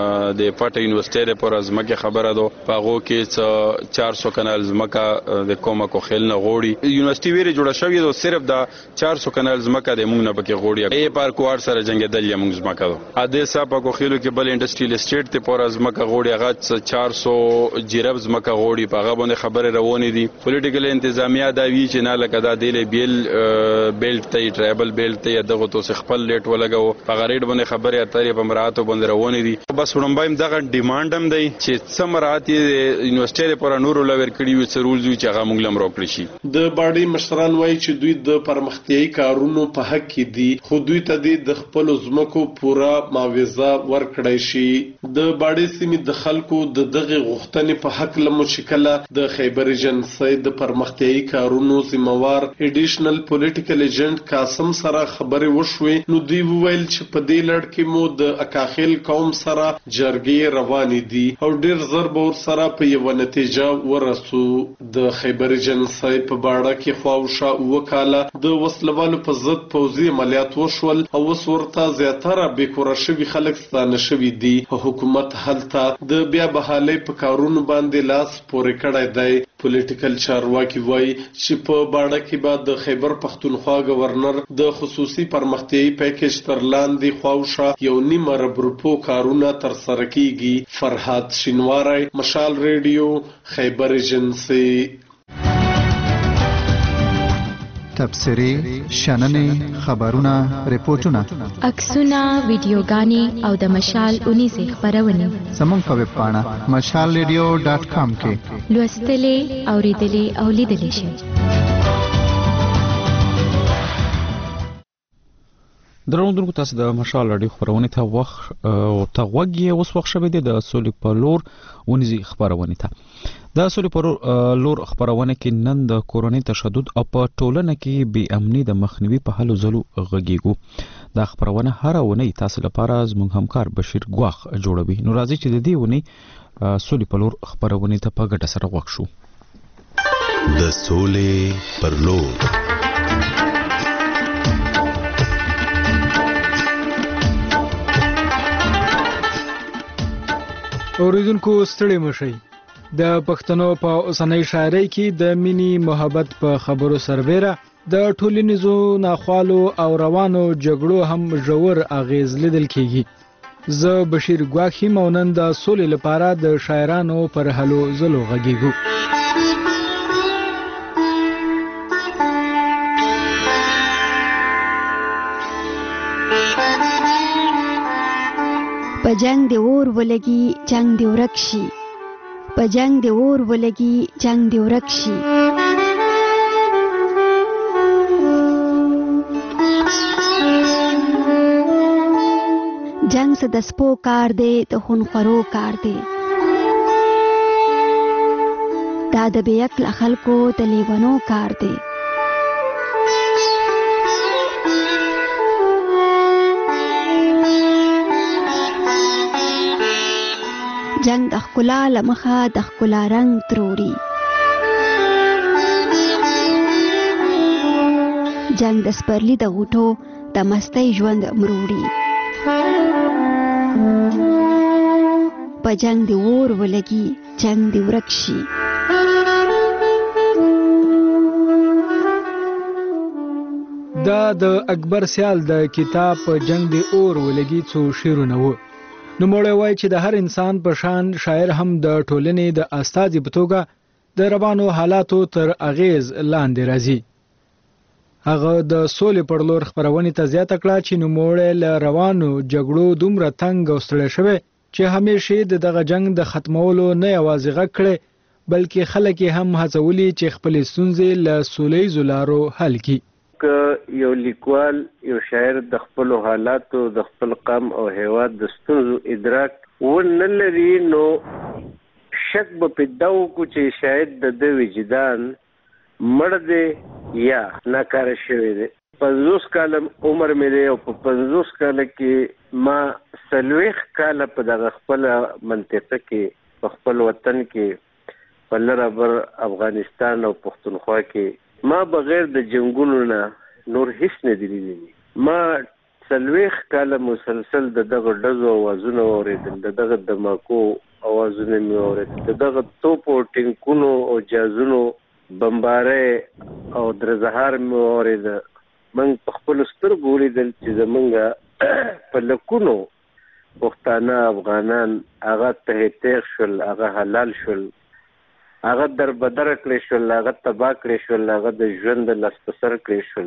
د پټ یونیورسيټي پر ازمکه خبره ده پاغو کې چار سو کنال زمکه د کومه کوخیل نه غوړي یونیورسيټي ویره جوړه شوې ده صرف د چار سو کنال زمکه د مونږ نه پکې غوړي اف ار کوار سره جنگیدل یا مونږ زمکه ده اده صاحب کو خېلو کې بل انډستریل اسټیټ ته پر ازمکه غوړي هغه چار سو جیرب زمکه غوړي پاغه باندې خبره روانې دي. پولیټیکل انتظامیه دا وی چې نه لکه دا د بیل بیلټ ته ټرایبل بیلټ ته دغه تو خپل لیټ ولګو په غریډ باندې خبره اترې په مراتو باندې روانې دي. بس وړمبایم دغه ډیماند هم دی چې سمرات یونیورسيټي پر نورو لور کړي وي څرول دوی چې هغه موږ لم راکړي شي. د باډي مشران وایي چې دوی د پرمختیايي کارونو په حق کې دي خو دوی ته د خپل ځمکو پورا معاوضه ورکړای شي. د باډي سیمې د خلکو د دغه غوښتنې په حق لمو شکله د خیبر ایجنسی د پرمختیايي کارونو ذمہوار اډیشنل پولیټیکل ایجنټ قاسم سره خبرې وشوې نو دوی وویل چې په دې لړ کې مو د اکاخیل قوم سره جرګې روانې دي او ډیر زر به ورسره په یوه نتیجه ورسو. د خیبر ایجنسی په باړه کې خواوشا اووه کاله د وسلوالو په ضد پوځي عملیات وشول او اوس ورته زیاتره بیکوره شوي خلک ستانه شوي دي. حکومت هلته د بیا بحالۍ په کارونو باندې لاس پورې کړی دی. پولیټیکل چارواکي وایي چې په باړه کې به د خیبر پښتونخوا گورنر د خصوصي پرمختیایي پیکیج تر لاندې خواوشا یو نیم ارب روپو کارونه ترسره کیږي. فرهاد شینواری، مشال ریډیو، خیبر ایجنسی. تبصرې، شننې، خبرونه، ریپورتونه، عکسونه، ویډیوګانې او د مشال اونیزې خبرونه زموږ په ویب پاڼه مشال ریډیو ډاټ کام کې لوستلې، اوریدلې او لیدلې شئ. درنو تاسو د مشال راډیو خبرونه ته وخت او ته وګي اوس وخت شوه د سولې په لور ونیزي خبرونه ته د سولې په لور خبرونه کې نن د کورونی تشدد او په ټولنه کې بې امني د مخنیوي په حل زلو غږیږو. دا خبرونه هر ونی تاسو لپاره زموږ همکار بشیر ګواخ جوړوي. نو راځي چې د دې ونی سولې په لور خبرونه ته په ګټه سره وښ شو. د سولې پر لور اوریدونکو ستړي مشي. د پښتنو په اوسنۍ شاعرۍ کې د مینی محبت په خبرو سربېره د ټولنیزو ناخوالو او روانو جګړو هم ژور اغیز لیدل کیږي. زه بشیر ګواخی مونن د سولې لپاره د شاعرانو پر هلو زلو غږیږو. په جنگ دی اور ولګي جنگ دی ورک شي، په جنگ دی اور ولګي جنگ دی ورک شي. جنگ څه د سپو کار دی، د خونخورو کار دی. دا د بې عقله خلکو د لیونو کار دی. جنگ د ښکلا له مخه د ښکلا رنګ تروړي. جنگ د سپرلي د غوټو د مستۍ ژوند مروړي. په جنگ دی اور ولګي جنگ دی ورک شي. دا د اکبر سیال د کتاب په جنگ دی اور ولګي څو شعرونه وو. نو موږ وایي چې د هر انسان په شان شاعر هم د ټولنې د استازي په توګه د روانو حالاتو تر اغیز لاندې راځي. هغه د سولې پر لور خبرونه ته زیاته کړه چې نو موږ له روانو جګړو دومره تنګ او ستړي شوی چې همیشه د دغه جنگ د ختمولو نه یوازې غږ کړي بلکې خلک هم هڅولي چې خپل ستونزې له سولې زلارو حل کړي. یو لیکوال یو شاعر د خپل حالاتو د خپل قوم او هیواد د ستونزو ادراک ونه لري نو شک به پیدا وکړي چې شاید د د وجدان مړ دی یا ناکاره شوی دی. پنځوس کاله عمر مې دی او په پنځوس کاله کې ما څلوېښت کاله په دغه خپله منطقه کې په خپل وطن کې په لربر افغانستان او پښتونخوا کې ما بغیر د جنگونو نه نور هیڅ نه دی لیدلی. ما څلوېښت کاله مسلسل د دغه ډزو اوازونه واورېدل، د دغه دماکو اوازونه مې واورېدل، د دغه توپو ټینکونو او جازونو بمبارۍ او درزهار مې واورېده. موږ په خپلو سترګو ولیدل چې زموږ په لکونو پښتانه افغانان هغه ته تیغ شول، هغه حلال شول، هغه در بدر کړی شول، هغه تباه کړی شول، هغه د ژوند د لاس په سر کړی شول.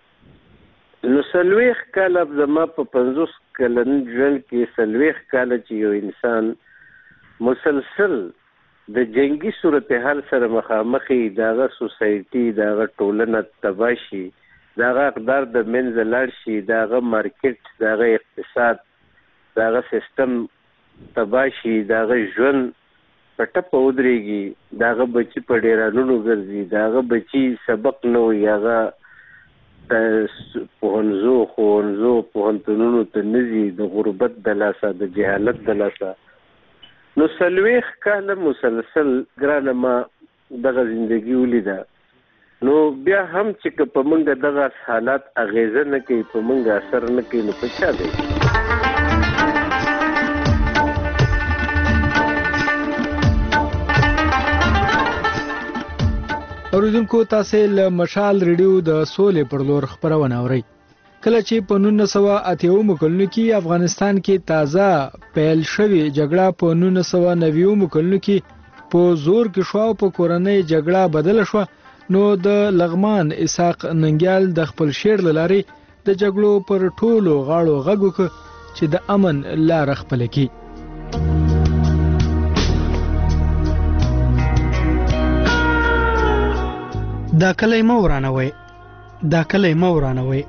نو څلوېښت کاله زما په پنځوس کلن ژوند کې څلوېښت کاله چې یو انسان مسلسل د جنگي صورتحال سره مخامخ وي، د هغه سوسایټي، د هغه ټولنه تباه شي، د هغه اقدار د منځه لاړ شي، د هغه مارکیټ، د هغه اقتصاد، د هغه سیستم تباه شي، د هغه ژوند په ټپه ودرېږي، د هغه بچي په ډیرانونو ګرځي، د هغه بچي سبق نه وي، هغه پوهنځو ښوونځو پوهنتونونو ته نه ځي، د غربت د لاسه، د جهالت د لاسه. نو څلوېښت کاله مسلسل ګرانه ما دغه زندگی ولیده. نو بیا هم چې که په موږ دغه حالات اغیزه نه کوي، په موږ اثر نه کوي، نو په چا دی؟ اوریدونکو تاسو له مشال ریډیو د سولې پر لور خبرونه اورئ. کله چې په نولس سوه اته اویا کلونو کې افغانستان کې تازه پیل شوې جګړه په نولس سوه نوي کلونو کې په زور کې شو او په کورنۍ جګړه بدل شو، نو د لغمان اسحاق ننګیال د خپل شعر لاري د جګړو پر ټولو غاړو غږ وکړ چې د امن لار خپل کړي. دا کلی مو ورانوي، دا کلی مو ورانوي.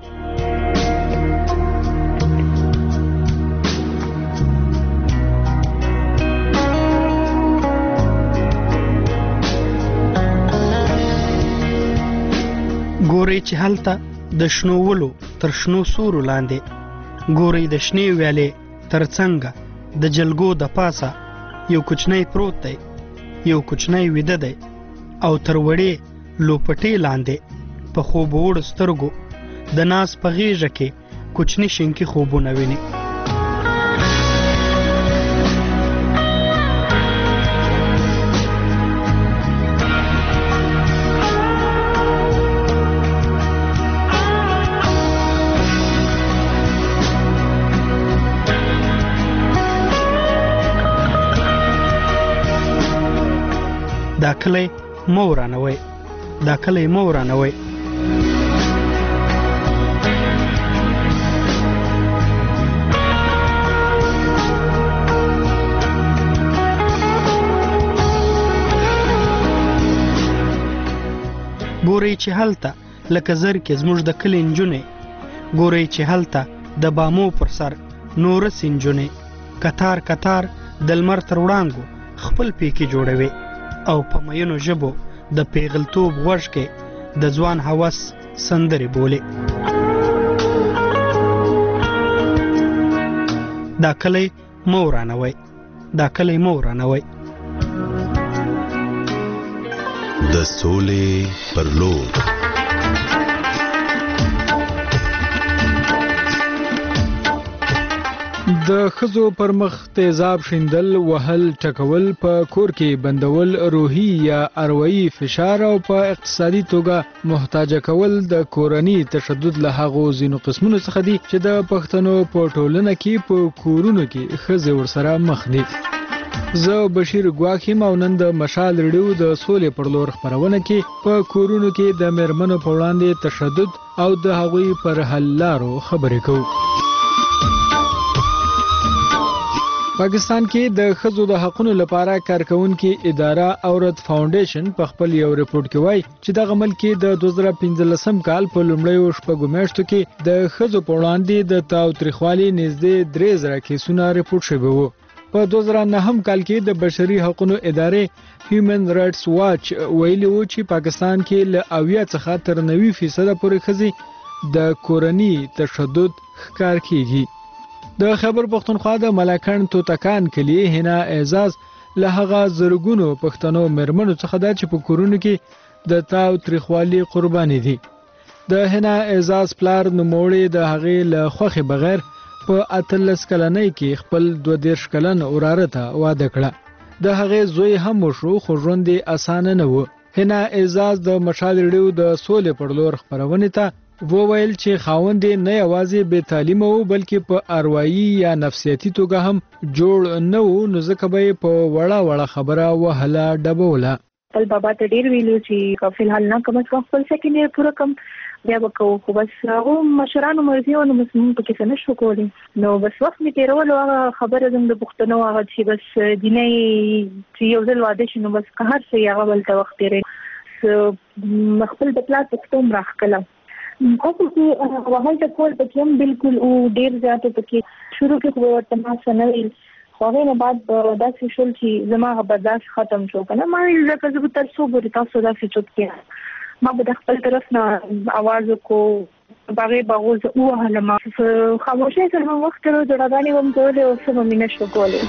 ګوري چې هلته د شنو ولو تر شنو سورو لاندې، ګوري د شنې ویالې تر څنګه د جلګو د پاسه یو کوچنی پروت دی، یو کوچنی ویده دی، او تر وړې لوپټې لاندې په خوب وړ سترګو د ناس په غیږه کې کوچنی شینکی خوبونه ویني. دا کلی مو ورانوي، دا کلی مو ورانوي. ګوري چې هلته لکه زر کې زموږ د کلی نجونې، ګوري چې هلته د بامو پر سر نورس نجونې کتار کتار د لمر تر وړانګو خپل پیکې جوړوي، او په مینو ژبو د پیغلتوب غوږ کې د ځوان هوس سندرې بولي. دا کلی مو ورانوي، دا کلی مو ورانوي. د سولې پر لور د ښځو پر مخ تیزاب شیندل، وهل، ټکول، په کور کې بندول، روحي یا اروایي فشار او په اقتصادي توګه محتاج کول د کورني تشدد له هغو ځینو قسمونو څخه دي چې د پښتنو په ټولنه کې په کورونو کې ښځې ورسره مخ دي. زه بشیر ګواکیم او نن د مشال ریډیو د سولې پر لور خبرونه کې په کورونو کې د میرمنو په وړاندې تشدد او د هغوی پر حل لارو خبرې کوو. پاکستان کې د ښځو د حقوقو لپاره کارکونکو اداره اورت فاونډیشن په خپل یو رپورت کې وایي چې د غمل کې د دوه زره پنځلسم کال په لومړیو شپږو میاشتو کې د ښځو په وړاندې د تاوتریخوالي نږدې درې زره کیسونه رپورت شوي وو. په دوه زره نهم کال کې د بشري حقوقو ادارې هیومن رائټس واچ ویلي وو چې پاکستان کې له اویا څخه تر نوي فیصد پورې ښځې د کورني تشدد ښکار کیږي. د خیبر پښتونخوا د ملاکنډ توتکان کلی هنا اعزاز له هغه زرګونو پښتنو مرمنو څخه ده چې په کورونو کې د تاوتریخوالي قرباني دي. د هنا اعزاز پلار نوموړی د هغې له خوښې بغیر په اتلس کلنۍ کې خپل دوه دېرش کلن وراره ته واده کړه. د هغې زوی هم وشو خو ژوند یې اسانه نه و. هنا اعزاز د مشال ریډیو د سولې پر لور خپرونې ته وویل چې خاوند نه یوازې بې تعلیمه و بلکې په اروایي یا نفسیاتي توګه هم جوړ نه و، نو ځکه به یې په وړه وړه خبره وهله ډبوله. خپل بابا ته ډېر ویلو چې فلحال نه کوم څه خپل سکینډ ایئر پوره کم بیا به کوو، خو بس هغو مشرانو مرضي وه نو بس مونږ پکې څه نه شو کولی. نو بس وخت مې تېرولو هغه خبره زموږ د پښتنو هغه چې بس دینۍ چې یو ځل واده شي نو بس که هر څه یې هغه بلته وخت تېروي. خپل د پلار پښتو م راښکله اصل کې وهل ټکول پکې هم بالکل او ډېر زیات پکې شروع کې خو ورته ما څه نه ویل، خو هغې نه بعد داسې شول چې زما هغه برداشت ختم شو که نه. ما ویل ځکه زه به تر څو پورې تاسو داسې چوپ کړم. ما به د خپل طرف نه اواز وکړو، هغې به هغو زه ووهلم، خاموشۍ سره هم وخت تېرو، جړاګانې به م کولې او څه به مې نه شو کولی.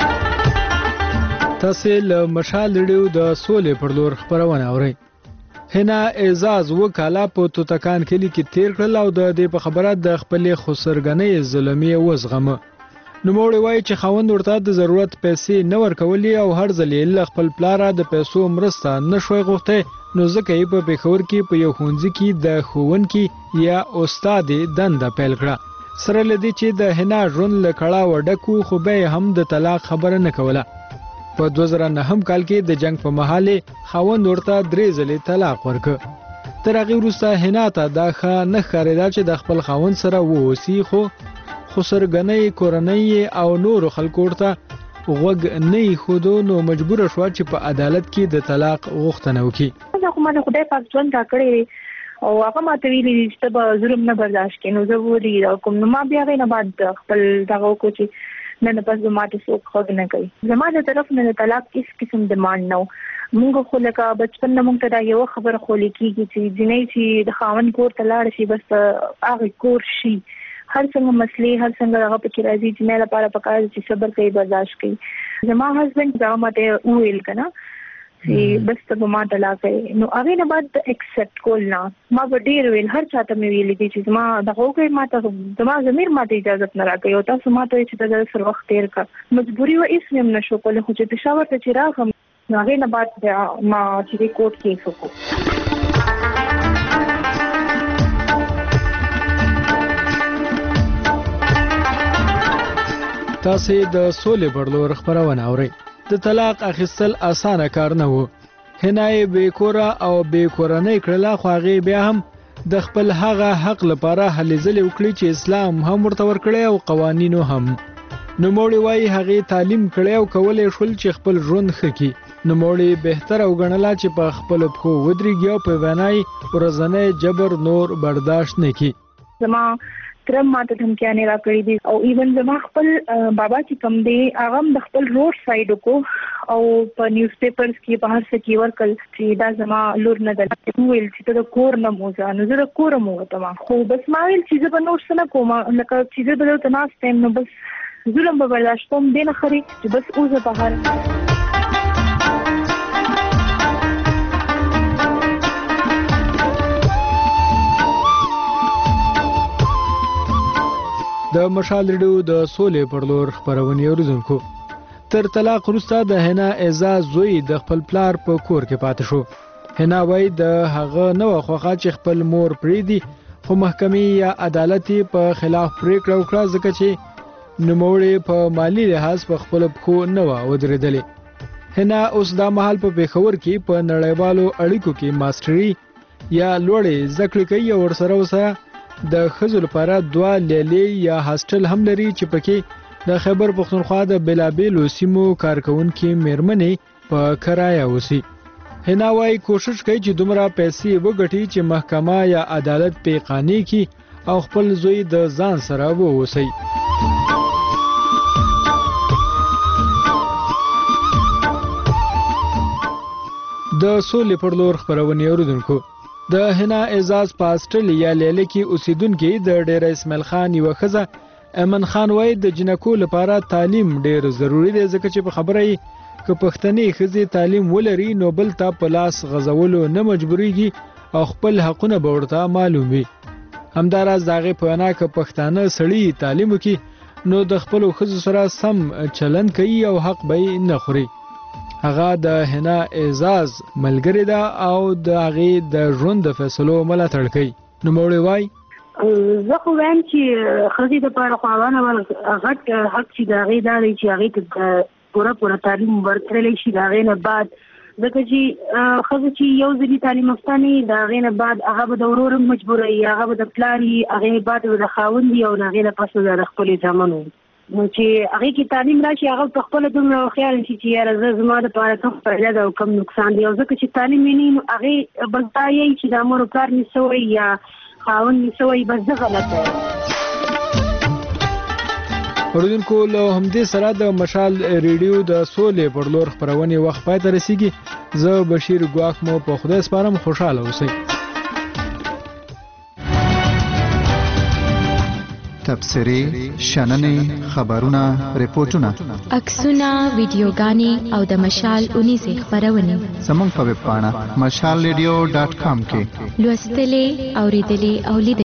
تاسو له مشال ریډیو د سولې پر لور خبرونه اورئ. هنا اعزاز وکاله په توتکان کلی کې تیر کړل او د دې په خبره د خپلې خسرګنۍ ظلمي وزغمه. نوموړی وایي چې خاوند ورته د ضرورت پیسې نه ورکولې او هر ځل یې له خپل پلاره د پیسو مرسته نشوی غوښتی، نو ځکه یې په پېښور کې په یو ښوونځي کې د ښوونکي یا استادې دنده پیل کړه. سره له دې چې د هنا ژوند له کړاوه ډک و، خو بیا یې هم د طلاق خبره نه کوله. په دوه زره نهم کال کې د جنگ په مهال خاوند ورته درې ځلې طلاق ورکړ. تر هغې وروسته هنا ته دا ښه نه ښکارېده چې د خپل خاوند سره واوسي، خو خسرګنۍ کورنۍ او نورو خلکو ورته غوږ نه ایښودو، نو مجبوره شوه چې په عدالت کې د طلاق غوښتنه وکړي. خو ما د خدای پاک ژوند راکړی او هغه ماته ویلي دي چې ته به ظلم نه برداشت کړې، نو زه ولې کوم، نو ما بیا هغې نه بعد خپل دغه وکړو چې نه نه بس به ماته څوک غوږ نه کوي. زما د طرف نه د طلاق هېڅ قسم ډیمانډ نه و. مونږ خو لکه بچپن نه مونږ ته دا یوه خبره خولې کېږي چې جنۍ چې د خاوند کور ته لاړه شي بس هغې کور شي. هر څنګه مسلې هر څنګه هغه پکې راځي، جنۍ لپاره پکار ده چې صبر کوي، برداشت کوي. زما هسبنډ هغه ماته وویل که نه چې بس ته به ما طلاق کوي، نو هغې نه بعد اکسپټ کول نه. ما به ډېر ویل، هر چاته مې ویلي دي چې زما دغه وکړئ، ما ته زما ضمیر ما ته اجازت نه راکوي او تاسو ما ته وایئ چې ته د سر وخت تېر کړه. مجبوري وه، هېڅ مې هم نه شو کولی، خو چې پېښور ته چې راغلم نو هغې نه بعد ما چې دی کوټ کیس وکړو. تاسې د سولې پر لور خپرونه اورئ. د طلاق اخیستل اسانه کار نه و. هنا یې بې کوره او بې کورنۍ کړله، خو هغې بیا هم د خپل هغه حق لپاره هلې ځلې وکړي چې اسلام هم ورته ورکړی او قوانینو هم. نوموړی وایي هغې تعلیم کړی او کولی شول چې خپل ژوند ښه کړي. نوموړی بهتره وګڼله چې په خپلو پښو ودرېږي او په وینا یې ورځنی جبر نور برداشت نه کړي. زما ترم ماته دھمکیانې راکړې دي او ایون زما خپل بابا چې کوم دی هغه هم د خپل روډ سایډ وکړو او په نیوز پیپرز کې په هر څه کې ورکړل چې دا زما لور نه ده. وویل چې ته د کور نه مو ځه، نو زه د کوره مو وتم. خو بس ما ویل چې زه به نور څه نه کوم، لکه چې زه به دلته ناست یم نو بس ظلم به برداشت کوم، دې نه ښه دی چې بس اوزه بهر. د مشال ریډیو د سولې پر لور خپرونې اوریدونکو، تر طلاق وروسته د هنا اعزاز زوی د خپل پلار په کور کې پاتې شو. هنا وایي د هغه نه وه خوښه چې خپل مور پرېږدي، خو محکمې یا عدالت په خلاف پرېکړه وکړه ځکه چې نوموړی په مالي لحاظ په خپلو پښو نه وه ودرېدلې. هنا اوس دا مهال په پېښور کې په نړیوالو اړیکو کې ماسټري یا لوړې زده کړې کوي او ورسره اوسه د ښځو لپاره دوه لیلې یا هاسټل هم لري چې پکې د خیبر پښتونخوا د بېلابېلو سیمو کارکوونکې مېرمنې په کرایه اوسي. هنا وایي کوشش کوي چې دومره پیسې وګټي چې محکمه یا عدالت پې قانع کړي او خپل زوی د ځان سره واوسي. د سولې پر لور خپرونې اوریدونکو، د هنا اعزاز په آسټرالیا لیله کې اوسیدونکي د ډیره اسماعیل خان یوه ښځه امن خان وایي د جنکو لپاره تعلیم ډیر ضروری دی ځکه چې په خبره یې که پښتنې ښځې تعلیم ولري نو بل ته په لاس غځولو نه مجبوریږي او خپل حقونه به ورته معلوم وي. همداراز د هغې په وینا که پښتانه سړي تعلیم وکړي نو د خپلو ښځو سره سم چلند کوي او حق به یې نه خوري. هغه د هنا اعزاز ملګری ده او د هغې د ژوند د فیصلو ملاتړ کوي. نوموړی وایي زه خو وایم چې ښځې دپاره خو اول غټ حق چې د هغې دا دی چې هغې ته پوره پوره تعلیم ورکړلی شي. د هغې نه بعد ځکه چې ښځه چې یو ځلي تعلیم یافته نه وي د هغې نه بعد هغه به د ورور هم مجبوروي، هغه به د پلار وي، هغې بعد به د خاوند وي او د هغې نه پس به د خپلې زامن وي. نو چې هغې کې تعلیم راشي هغه په خپله دومره خیال شي چې یاره زه زما دپاره کم فایده ده او کم نقصان دی. او ځکه چې تعلیم یې نه وي نو هغې بس دا یایي چې دا مور و پلار مې څه وایي یا خاوند مې څه وایي بس زه غلطه یم. اوریدونکو له همدې سره د مشال ریډیو د سولې پر لور خپرونې وخت پای ته رسیږي. زه بشیر ګواښ مو په خدای سپارم، خوشحاله اوسئ. تبصرې شننې خبرونه ریپورتونه عکسونه ویډیوګانې او د مشال اونیزې خبرونه زموږ په ویب پاڼه مشال ریډیو ډاټ کام کې لوستلې اوریدلې او لیدلې